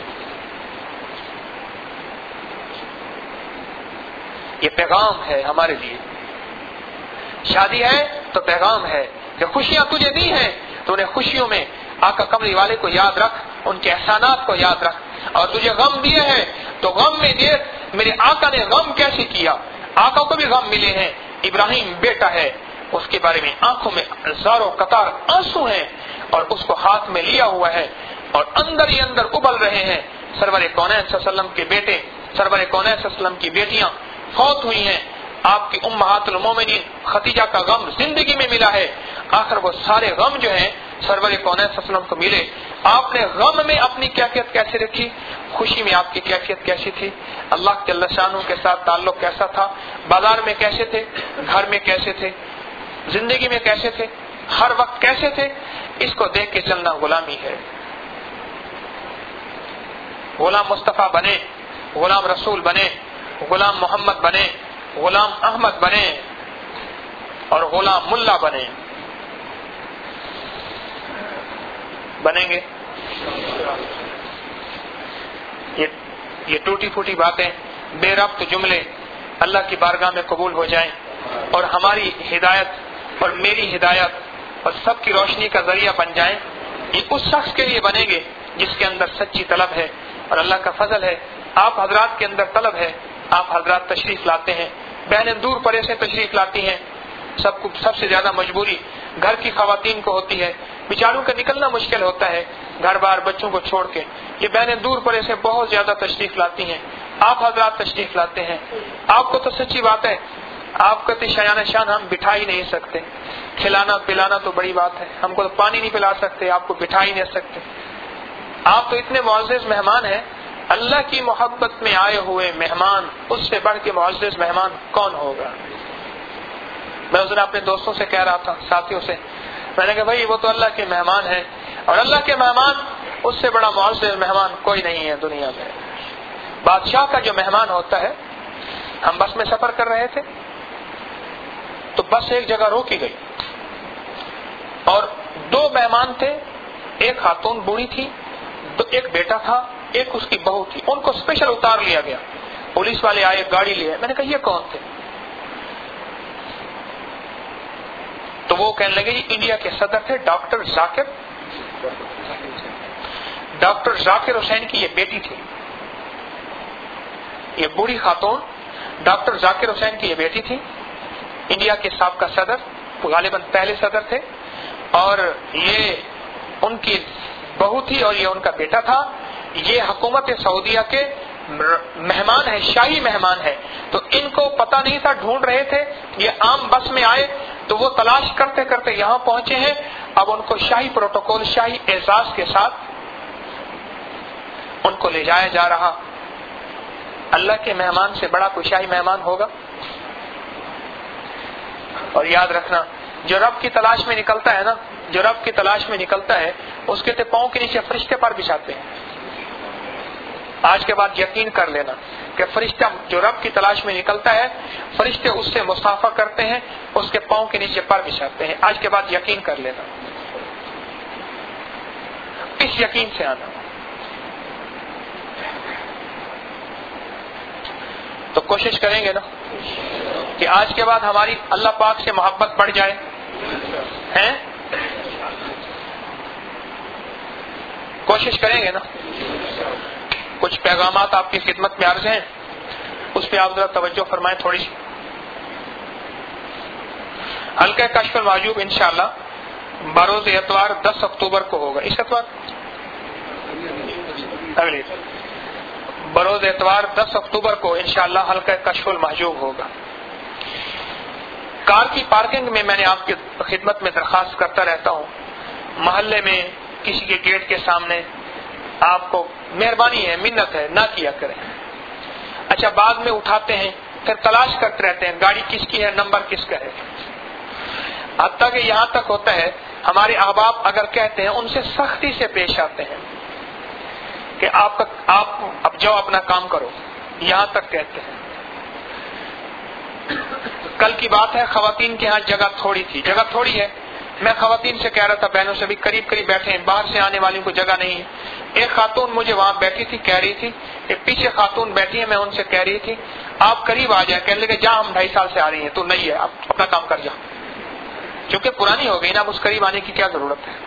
[SPEAKER 1] یہ پیغام ہے ہمارے لیے. شادی ہے تو پیغام ہے کہ خوشیاں تجھے دی ہیں تو انہیں خوشیوں میں آقا کملی والے کو یاد رکھ، ان کے احسانات کو یاد رکھ. اور تجھے غم دیے ہیں تو غم میں دیکھ میرے آقا نے غم کیسے کیا. آقا کو بھی غم ملے ہیں. ابراہیم بیٹا ہے، اس کے بارے میں آنکھوں میں ہزاروں قطار آنسو ہیں، اور اس کو ہاتھ میں لیا ہوا ہے اور اندر ہی اندر ابل رہے ہیں. سرور کونین صلی اللہ علیہ وسلم کے بیٹے، سرور کونین صلی اللہ علیہ وسلم کی بیٹیاں فوت ہوئی ہیں، آپ کی امہات المومنین خدیجہ کا غم زندگی میں ملا ہے، آخر وہ سارے غم جو ہیں سرور کونین صلی اللہ علیہ وسلم کو ملے. آپ نے غم میں اپنی کیفیت کیسے رکھی، خوشی میں آپ کی کیفیت کیسی تھی، اللہ جل شانہ کے ساتھ تعلق کیسا تھا، بازار میں کیسے تھے، گھر میں کیسے تھے، زندگی میں کیسے تھے، ہر وقت کیسے تھے، اس کو دیکھ کے چلنا غلامی ہے. غلام مصطفیٰ بنے، غلام رسول بنے، غلام محمد بنے، غلام احمد بنے اور غلام ملا بنے. بنیں گے؟ یہ ٹوٹی پھوٹی باتیں، بے ربط جملے اللہ کی بارگاہ میں قبول ہو جائیں اور ہماری ہدایت اور میری ہدایت اور سب کی روشنی کا ذریعہ بن جائیں. یہ اس شخص کے لیے بنیں گے جس کے اندر سچی طلب ہے، اور اللہ کا فضل ہے آپ حضرات کے اندر طلب ہے، آپ حضرات تشریف لاتے ہیں، بہنیں دور پرے سے تشریف لاتی ہیں. سب سے زیادہ مجبوری گھر کی خواتین کو ہوتی ہے، بیچاروں کا نکلنا مشکل ہوتا ہے گھر بار بچوں کو چھوڑ کے. یہ بہنیں دور پرے سے بہت زیادہ تشریف لاتی ہیں، آپ حضرات تشریف لاتے ہیں. آپ کو تو سچی بات ہے، آپ کا تو شایان شان ہم بٹھا ہی نہیں سکتے. کھلانا پلانا تو بڑی بات ہے، ہم کو تو پانی نہیں پلا سکتے، آپ کو بٹھا ہی نہیں سکتے. آپ تو اتنے معزز مہمان ہیں. اللہ کی محبت میں آئے ہوئے مہمان، اس سے بڑھ کے معزز مہمان کون ہوگا؟ میں اس دن اپنے دوستوں سے کہہ رہا تھا، ساتھیوں سے، میں نے کہا بھائی وہ تو اللہ کے مہمان ہیں، اور اللہ کے مہمان اس سے بڑا معزز مہمان کوئی نہیں ہے دنیا میں. بادشاہ کا جو مہمان ہوتا ہے، ہم بس میں سفر کر رہے تھے تو بس ایک جگہ روکی گئی اور 2 مہمان تھے، ایک خاتون بوڑھی تھی، ایک بیٹا تھا، ایک اس کی بہو تھی. ان کو اسپیشل اتار لیا گیا. پولیس والے آئے، گاڑی لیے. میں نے کہا یہ کون تھے؟ تو وہ کہنے لگے یہ انڈیا کے صدر تھے ڈاکٹر ذاکر حسین کی یہ بیٹی تھی. یہ بوڑھی خاتون ڈاکٹر ذاکر حسین کی یہ بیٹی تھی، انڈیا کے سابقہ صدر، غالباً پہلے صدر تھے، اور یہ ان کی بہو تھی اور یہ ان کا بیٹا تھا. یہ حکومت سعودیہ کے مہمان ہے، شاہی مہمان ہے. تو ان کو پتہ نہیں تھا، ڈھونڈ رہے تھے. یہ عام بس میں آئے تو وہ تلاش کرتے کرتے یہاں پہنچے ہیں. اب ان کو شاہی پروٹوکول، شاہی اعزاز کے ساتھ ان کو لے جایا جا رہا. اللہ کے مہمان سے بڑا کوئی شاہی مہمان ہوگا؟ اور یاد رکھنا، جو رب کی تلاش میں نکلتا ہے نا، جو رب کی تلاش میں نکلتا ہے، اس کے پاؤں کے نیچے فرشتے پر بچھاتے ہیں. آج کے بعد یقین کر لینا کہ فرشتہ جو رب کی تلاش میں نکلتا ہے، فرشتے اس سے مصافحہ کرتے ہیں، اس کے پاؤں کے نیچے پر بچھاتے ہیں. آج کے بعد یقین کر لینا، اس یقین سے آنا. تو کوشش کریں گے نا کہ آج کے بعد ہماری اللہ پاک سے محبت بڑھ جائے. ہیں؟ کوشش کریں گے نا. کچھ پیغامات آپ کی خدمت میں عرض ہیں، اس پہ آپ ذرا توجہ فرمائیں تھوڑی سی. حلقہ کشف المحجوب انشاءاللہ بروز اتوار 10 اکتوبر کو ہوگا. اس اتوار اگلی بروز اتوار 10 اکتوبر کو انشاءاللہ حلقہ کشف المحجوب ہوگا. کار کی پارکنگ میں نے آپ کی خدمت میں درخواست کرتا رہتا ہوں، محلے میں کسی کے گیٹ کے سامنے آپ کو مہربانی ہے، منت ہے، نہ کیا کریں. اچھا بعد میں اٹھاتے ہیں، پھر تلاش کرتے رہتے ہیں گاڑی کس کی ہے، نمبر کس کا ہے. حتیٰ کہ یہاں تک ہوتا ہے ہمارے احباب اگر کہتے ہیں ان سے سختی سے پیش آتے ہیں کہ آپ اب جاؤ اپنا کام کرو، یہاں تک کہتے ہیں. کل کی بات ہے، خواتین کے ہاں جگہ تھوڑی تھی، جگہ تھوڑی ہے. میں خواتین سے کہہ رہا تھا، بہنوں سے بھی قریب قریب بیٹھے ہیں، باہر سے آنے والی کو جگہ نہیں ہے. ایک خاتون مجھے وہاں بیٹھی تھی، کہہ رہی تھی، ایک پیچھے خاتون بیٹھی ہے، میں ان سے کہہ رہی تھی آپ قریب آ جائیں. کہنے لگے جا ہم 2.5 سال سے آ رہی ہیں، تو نہیں ہے، اب اپنا کام کر جا. چونکہ پرانی ہو گئی نا، اب اس قریب آنے کی کیا ضرورت ہے.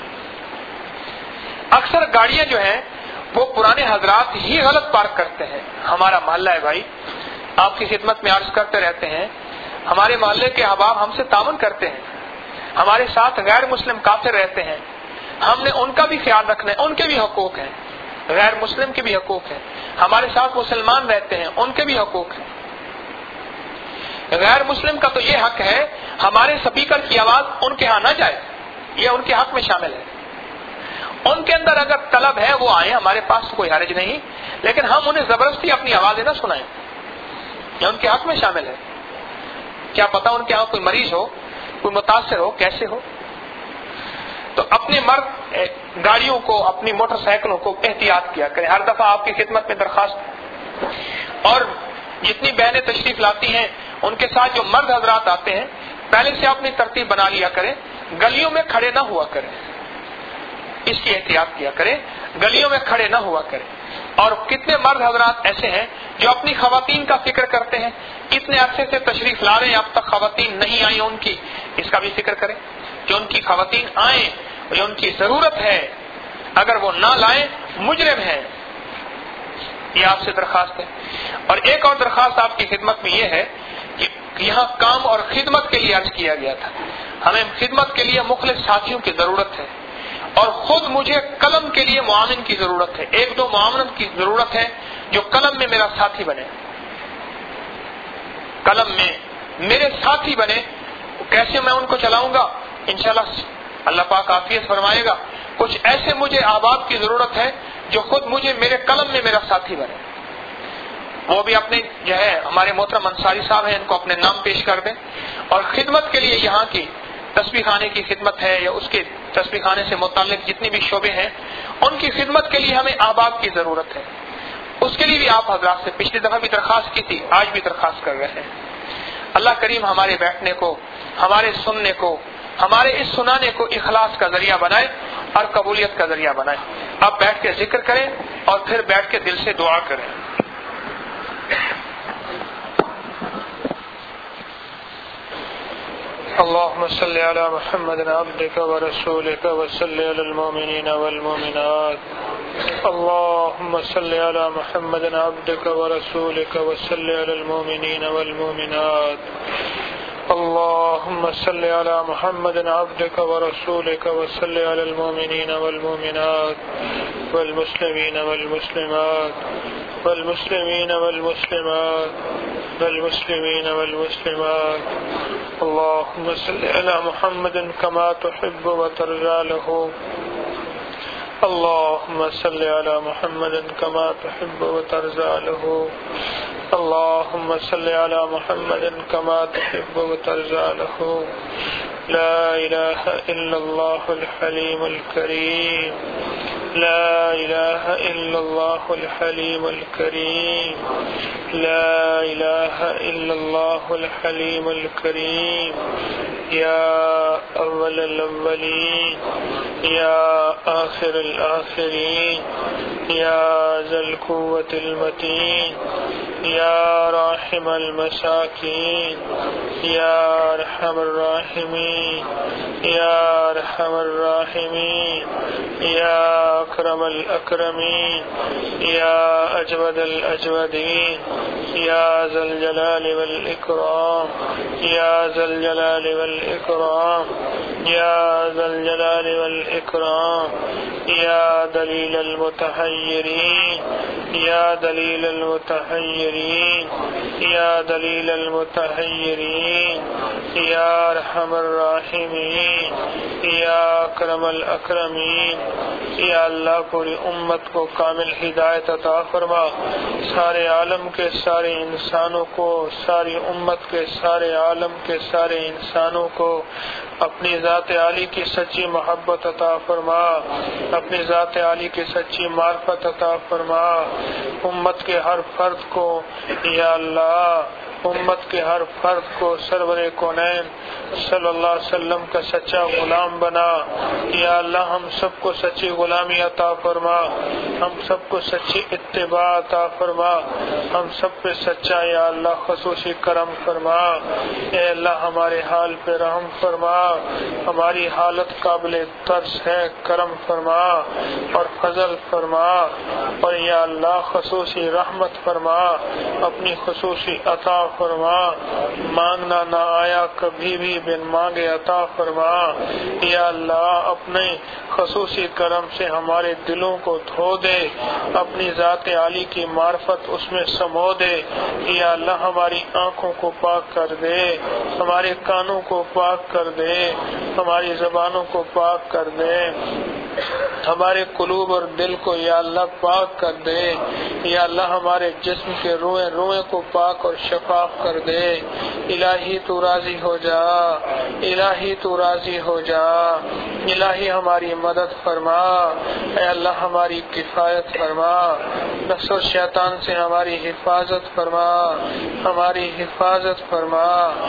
[SPEAKER 1] اکثر گاڑیاں جو ہیں وہ پرانے حضرات ہی غلط پارک کرتے ہیں. ہمارا محلہ ہے بھائی، آپ کی خدمت میں عرض کرتے رہتے ہیں، ہمارے محلے کے احباب ہم سے تعاون کرتے ہیں، ہمارے ساتھ غیر مسلم کافر رہتے ہیں، ہم نے ان کا بھی خیال رکھنا ہے، ان کے بھی حقوق ہیں، غیر مسلم کے بھی حقوق ہیں. ہمارے ساتھ مسلمان رہتے ہیں، ان کے بھی حقوق ہیں. غیر مسلم کا تو یہ حق ہے ہمارے سپیکر کی آواز ان کے ہاں نہ جائے، یہ ان کے حق میں شامل ہے. ان کے اندر اگر طلب ہے وہ آئیں، ہمارے پاس کوئی حرج نہیں، لیکن ہم انہیں زبردستی اپنی آوازیں نہ سنائیں، یہ ان کے حق میں شامل ہے. کیا پتا ان کے ہاں کوئی مریض ہو، کوئی متاثر ہو، کیسے ہو. تو اپنے مرد گاڑیوں کو، اپنی موٹر سائیکلوں کو احتیاط کیا کریں. ہر دفعہ آپ کی خدمت میں درخواست، اور جتنی بہنیں تشریف لاتی ہیں ان کے ساتھ جو مرد حضرات آتے ہیں پہلے سے اپنی ترتیب بنا لیا کریں، گلیوں میں کھڑے نہ ہوا کریں، اس کی احتیاط کیا کریں، گلیوں میں کھڑے نہ ہوا کریں. اور کتنے مرد حضرات ایسے ہیں جو اپنی خواتین کا فکر کرتے ہیں، کتنے عرصے سے تشریف لا رہے ہیں اب تک خواتین نہیں آئی ان کی، اس کا بھی فکر کریں کہ ان کی خواتین آئیں، جو ان کی ضرورت ہے، اگر وہ نہ لائیں مجرم ہیں. یہ آپ سے درخواست ہے. اور ایک اور درخواست آپ کی خدمت میں یہ ہے کہ یہاں کام اور خدمت کے لیے عرض کیا گیا تھا، ہمیں خدمت کے لیے مخلص ساتھیوں کی ضرورت ہے، اور خود مجھے قلم کے لیے معاون کی ضرورت ہے. ایک دو معاون کی ضرورت ہے جو قلم میں میرا ساتھی بنے، قلم میں میرے ساتھی بنے. کیسے میں ان کو چلاؤں گا؟ انشاءاللہ اللہ پاک عافیت فرمائے گا. کچھ ایسے مجھے احباب کی ضرورت ہے جو خود مجھے میرے قلم میں میرا ساتھی بنے. وہ بھی اپنے جو ہے ہمارے محترم انصاری صاحب ہیں، ان کو اپنے نام پیش کر دیں. اور خدمت کے لیے یہاں کی تسبیح خانے کی خدمت ہے یا اس کے تسبیح خانے سے متعلق جتنی بھی شعبے ہیں ان کی خدمت کے لیے ہمیں احباب کی ضرورت ہے. اس کے لیے بھی آپ حضرات سے پچھلی دفعہ بھی درخواست کی تھی، آج بھی درخواست کر رہے ہیں. اللہ کریم ہمارے بیٹھنے کو، ہمارے سننے کو، ہمارے اس سنانے کو اخلاص کا ذریعہ بنائے اور قبولیت کا ذریعہ بنائے. آپ بیٹھ کے ذکر کریں اور پھر بیٹھ کے دل سے دعا کریں. اللهم صل على محمد عبدك ورسولك وصل على المؤمنين والمؤمنات. اللهم صل على محمد عبدك ورسولك وصل على المؤمنين والمؤمنات. اللهم صل على محمد عبدك ورسولك وصل على المؤمنين والمؤمنات والمسلمين والمسلمات والمسلمين والمسلمات والمسلمين والمسلمات. اللهم صل على محمد كما تحب وترضى له. اللهم صل على محمد كما تحب وترضى له. اللهم صل على محمد كما تحب وترضى له. لا إله إلا الله الحليم الكريم. لا إله إلا الله الحليم الكريم. لا إله إلا الله الحليم الكريم. يا أول الأولين، يا آخر الآخرين، يا ذا القوة المتين، يا راحم المساكين، يا أرحم الراحمين، يا أرحم الراحمين، يا أكرم الأكرمين، يا أجود الأجودين، يا ذا الجلال والإكرام، يا ذا الجلال والإكرام، يا ذا الجلال والإكرام. يا دليل المتحيرين، يا دليل المتحيرين، يا دليل المتحيرين، يا أرحم الراحمين، يا أكرم الأكرمين. یا اللہ پوری امت کو کامل ہدایت عطا فرما. سارے عالم کے سارے انسانوں کو، ساری امت کے سارے عالم کے سارے انسانوں کو اپنی ذات عالی کی سچی محبت عطا فرما، اپنی ذات عالی کی سچی معرفت عطا فرما. امت کے ہر فرد کو یا اللہ، امت کے ہر فرد کو سرور کونین صلی اللہ علیہ وسلم کا سچا غلام بنا. یا اللہ ہم سب کو سچی غلامی عطا فرما، ہم سب کو سچی اتباع عطا فرما، ہم سب پہ سچا یا اللہ خصوصی کرم فرما. اے اللہ ہمارے حال پہ رحم فرما، ہماری حالت قابل ترس ہے، کرم فرما اور فضل فرما. اور یا اللہ خصوصی رحمت فرما، اپنی خصوصی عطا
[SPEAKER 2] فرما، مانگنا نہ آیا کبھی بھی بن مانگے عطا فرما۔ یا اللہ اپنے خصوصی کرم سے ہمارے دلوں کو دھو دے، اپنی ذات عالی کی معرفت اس میں سمو دے۔ یا اللہ ہماری آنکھوں کو پاک کر دے، ہمارے کانوں کو پاک کر دے، ہماری زبانوں کو پاک کر دے، ہمارے قلوب اور دل کو یا اللہ پاک کر دے۔ یا اللہ ہمارے جسم کے روئیں روئیں کو پاک اور شفاف کر دے۔ الہی تو راضی ہو جا، الہی تو راضی ہو جا، الہی ہماری مدد فرما۔ اے اللہ ہماری کفایت فرما، نفس و شیطان سے ہماری حفاظت فرما، ہماری حفاظت فرما۔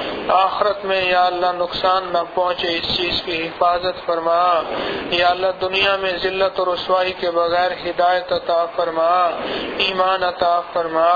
[SPEAKER 2] آخرت میں یا اللہ نقصان نہ پہنچے اس چیز کی حفاظت فرما۔ یا اللہ دنیا میں ذلت اور رسوائی کے بغیر ہدایت عطا فرما، ایمان عطا فرما،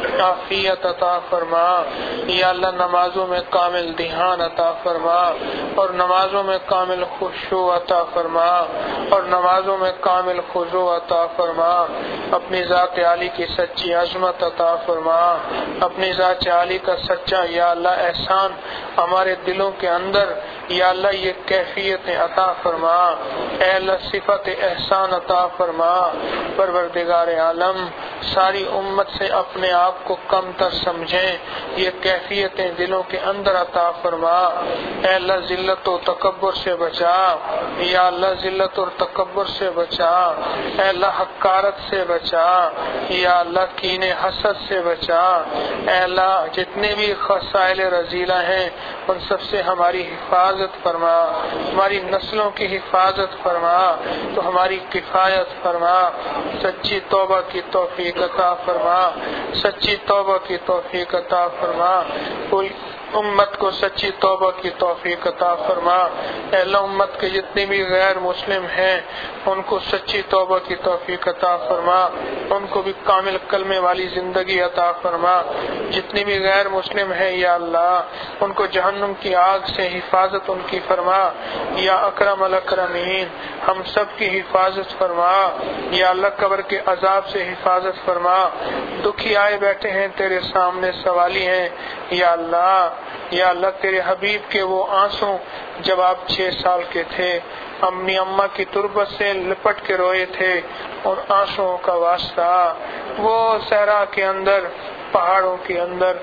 [SPEAKER 2] عافیت عطا فرما۔ یا اللہ نمازوں میں کامل دھیان عطا فرما، اور نمازوں میں کامل خشوع عطا فرما، اور نمازوں میں کامل خضوع عطا فرما۔ اپنی ذات عالی کی سچی عظمت عطا فرما، اپنی ذات عالی کا سچا یا اللہ احسان ہمارے دلوں کے اندر یا اللہ یہ کیفیتیں عطا فرما۔ اے اللہ صفت احسان عطا فرما۔ پروردگار عالم ساری امت سے اپنے آپ کو کم تر سمجھیں، یہ کیفیتیں دلوں کے اندر عطا فرما۔ اے اللہ ذلت و تکبر سے بچا، یا اللہ ذلت اور تکبر سے بچا۔ اے اللہ حقارت سے بچا، یا اللہ کینے حسد سے بچا۔ اے اللہ جتنے بھی خصائل رذیلہ ہیں ان سب سے ہماری حفاظت فرما، ہماری نسلوں کی حفاظت فرما، تو ہماری کفایت فرما۔ سچی توبہ کی توفیق عطا فرما، سچی توبہ کی توفیق عطا فرما۔ کوئی امت کو سچی توبہ کی توفیق عطا فرما۔ اے اللہ امت کے جتنے بھی غیر مسلم ہیں ان کو سچی توبہ کی توفیق عطا فرما، ان کو بھی کامل کلمے والی زندگی عطا فرما۔ جتنے بھی غیر مسلم ہیں یا اللہ ان کو جہنم کی آگ سے حفاظت ان کی فرما۔ یا اکرم الاکرمین ہم سب کی حفاظت فرما۔ یا اللہ قبر کے عذاب سے حفاظت فرما۔ دکھی آئے بیٹھے ہیں تیرے سامنے سوالی ہیں یا اللہ، یا اللہ تیرے حبیب کے وہ آنسو جب آپ 6 سال کے تھے امی اماں کی تربت سے لپٹ کے روئے تھے، اور آنسوؤں کا واسطہ وہ صحرا کے اندر پہاڑوں کے اندر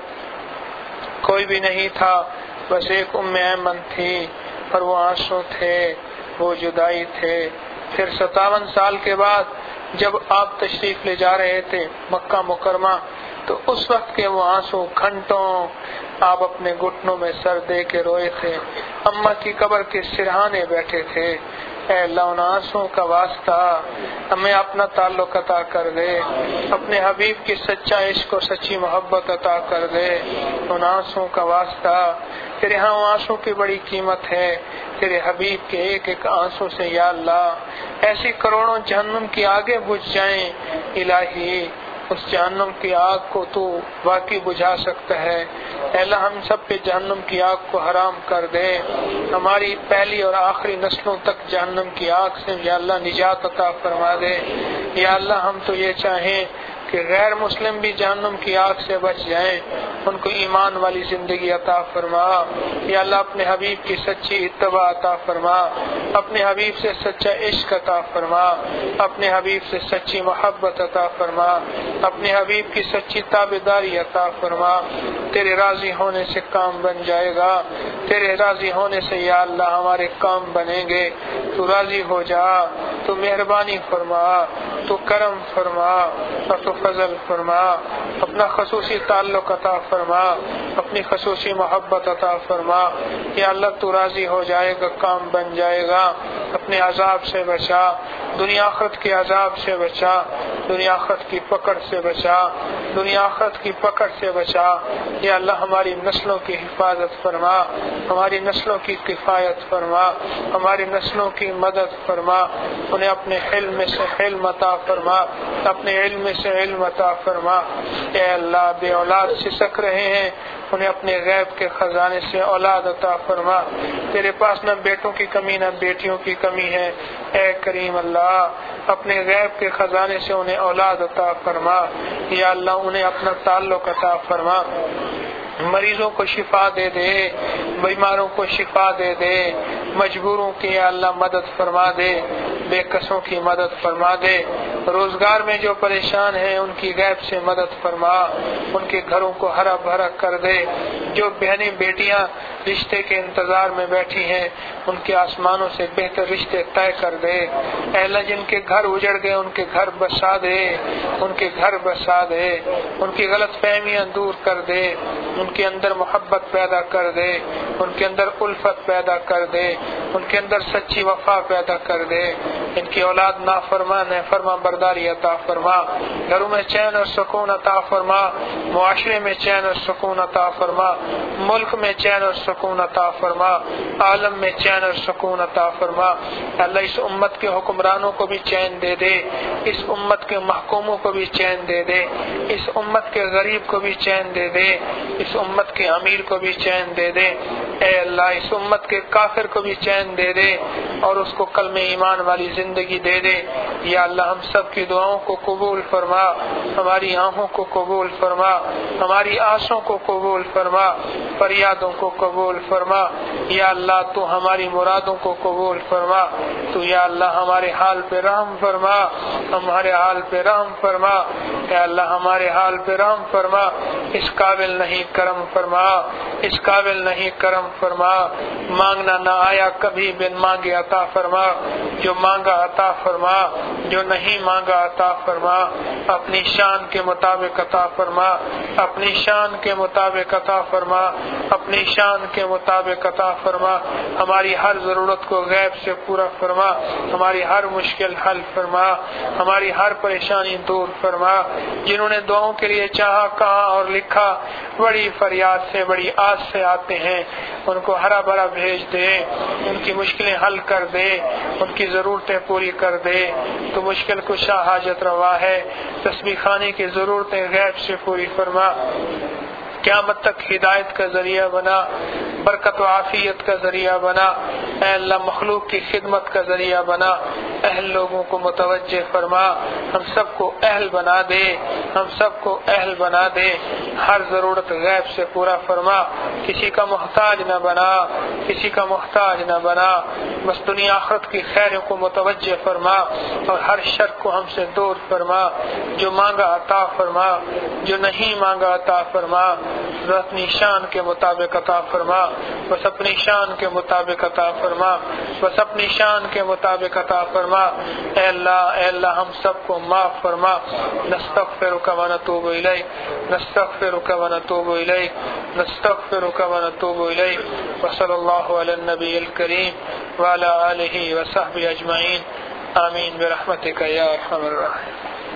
[SPEAKER 2] کوئی بھی نہیں تھا، بس ایک ام ایمن تھی اور وہ آنسو تھے، وہ جدائی تھے۔ پھر 57 سال کے بعد جب آپ تشریف لے جا رہے تھے مکہ مکرمہ تو اس وقت کے وہ آنسو گھنٹوں آپ اپنے گھٹنوں میں سر دے کے روئے تھے، اماں کی قبر کے سرہانے بیٹھے تھے۔ اے اللہ ان آنسوؤں کا واسطہ ہمیں اپنا تعلق عطا کر دے، اپنے حبیب کی سچا عشق و سچی محبت عطا کر دے۔ ان آنسوؤں کا واسطہ تیرے ہاں آنسو کی بڑی قیمت ہے، تیرے حبیب کے ایک ایک آنسو سے یا اللہ ایسی کروڑوں جہنم کی آگے بجھ جائیں۔ الہی اس جہنم کی آگ کو تو واقعی بجھا سکتا ہے۔ اے اللہ ہم سب پہ جہنم کی آگ کو حرام کر دے، ہماری پہلی اور آخری نسلوں تک جہنم کی آگ سے یا اللہ نجات عطا فرما دے۔ یا اللہ ہم تو یہ چاہیں کہ غیر مسلم بھی جہنم کی آگ سے بچ جائیں، ان کو ایمان والی زندگی عطا فرما۔ یا اللہ اپنے حبیب کی سچی اتباع عطا فرما، اپنے حبیب سے سچا عشق عطا فرما، اپنے حبیب سے سچی محبت عطا فرما، اپنے حبیب کی سچی تابعداری عطا فرما۔ تیرے راضی ہونے سے کام بن جائے گا، تیرے راضی ہونے سے یا اللہ ہمارے کام بنیں گے۔ تو راضی ہو جا، تو مہربانی فرما، تو کرم فرما، اور تو فضل فرما، اپنا خصوصی تعلق عطا فرما، اپنی خصوصی محبت عطا فرما۔ یا اللہ تو راضی ہو جائے گا، کام بن جائے گا۔ اپنے عذاب سے بچا، دنیا آخرت کے عذاب سے بچا، دنیا آخرت کی پکڑ سے بچا، دنیا آخرت کی پکڑ سے بچا۔ یا اللہ ہماری نسلوں کی حفاظت فرما، ہماری نسلوں کی کفایت فرما، ہماری نسلوں کی مدد فرما، انہیں اپنے علم سے علم عطا فرما، اپنے علم سے علم عطا فرما۔ اے اللہ بے اولاد سسک رہے ہیں انہیں اپنے غیب کے خزانے سے اولاد عطا فرما۔ تیرے پاس نہ بیٹوں کی کمی نہ بیٹیوں کی کمی ہے، اے کریم اللہ اپنے غیب کے خزانے سے انہیں اولاد عطا فرما۔ یا اللہ انہیں اپنا تعلق عطا فرما۔ مریضوں کو شفا دے دے، بیماروں کو شفا دے دے، مجبوروں کی یا اللہ مدد فرما دے، بے کسوں کی مدد فرما دے، روزگار میں جو پریشان ہیں ان کی غیب سے مدد فرما، ان کے گھروں کو ہرا بھرا کر دے، جو بہنیں بیٹیاں رشتے کے انتظار میں بیٹھی ہیں ان کے آسمانوں سے بہتر رشتے طے کر دے، اے اللہ جن کے گھر اجڑ گئے ان کے گھر بسا دے، ان کے گھر بسا دے، ان کی غلط فہمیاں دور کر دے، ان کے اندر محبت پیدا کر دے، ان کے اندر الفت پیدا کر دے، ان کے اندر سچی وفا پیدا کر دے، ان کی اولاد نافرمان ہے فرما برداری عطا فرما، گھروں میں چین اور سکون عطا فرما، معاشرے میں چین اور سکون عطا فرما، ملک میں چین اور سکون عطا فرما، عالم میں چین اور سکون عطا فرما، اللہ اس امت کے حکمرانوں کو بھی چین دے دے، اس امت کے محکوموں کو بھی چین دے دے، اس امت کے غریب کو بھی چین دے دے، اس امت کے امیر کو بھی چین دے دے، اے اللہ اس امت کے کافر کو بھی چین دے دے اور اس کو کلمہ ایمان والی زندگی دے دے، یا اللہ ہم سب کی دعاؤں کو قبول فرما، ہماری آہوں کو قبول فرما، ہماری آسوں کو قبول فرما، فریادوں کو قبول فرما، یا اللہ تو ہماری مرادوں کو قبول فرما، تو یا اللہ ہمارے حال پہ رحم فرما، ہمارے حال پہ رحم فرما، یا اللہ ہمارے حال پہ رحم فرما، اس قابل نہیں کرم فرما، اس قابل نہیں کرم فرما، مانگنا نہ آیا کبھی بن مانگے عطا فرما، جو مانگا عطا فرما، جو نہیں مانگا عطا فرما، اپنی شان کے مطابق عطا فرما، اپنی شان کے مطابق عطا فرما، اپنی شان کے مطابق عطا فرما، ہماری ہر ضرورت کو غیب سے پورا فرما، ہماری ہر مشکل حل فرما، ہماری ہر پریشانی دور فرما، جنہوں نے دعاؤں کے لیے چاہا کہا اور لکھا بڑی فریاد سے بڑی آس سے آتے ہیں ان کو ہرا بھرا بھیج دے، ان کی مشکلیں حل کر دے، ان کی ضرورتیں پوری کر دے، تو مشکل کشا حاجت روا ہے، تسبیح خانے کی ضرورتیں غیب سے پوری فرما، قیامت تک ہدایت کا ذریعہ بنا، برکت و عافیت کا ذریعہ بنا، اے اللہ مخلوق کی خدمت کا ذریعہ بنا، اہل لوگوں کو متوجہ فرما، ہم سب کو اہل بنا دے، ہم سب کو اہل بنا دے، ہر ضرورت غیب سے پورا فرما، کسی کا محتاج نہ بنا، کسی کا محتاج نہ بنا، بس دنیا آخرت کی خیروں کو متوجہ فرما اور ہر شر کو ہم سے دور فرما، جو مانگا عطا فرما، جو نہیں مانگا عطا فرما، بس اپنی شان کے مطابق عطا فرما، بس اپنی شان کے مطابق عطا فرما، بس اپنی شان کے مطابق عطا فرما، اے اللہ ہم سب کو معاف فرما، نستغفرک و نتوب الیک، نستغفرک و نتوب الیک، نستغفرک و نتوب الیک، وصلی اللہ علی النبی الکریم وعلی آلہ وصحبہ اجمعین، آمین برحمتک یا ارحم الراحمین۔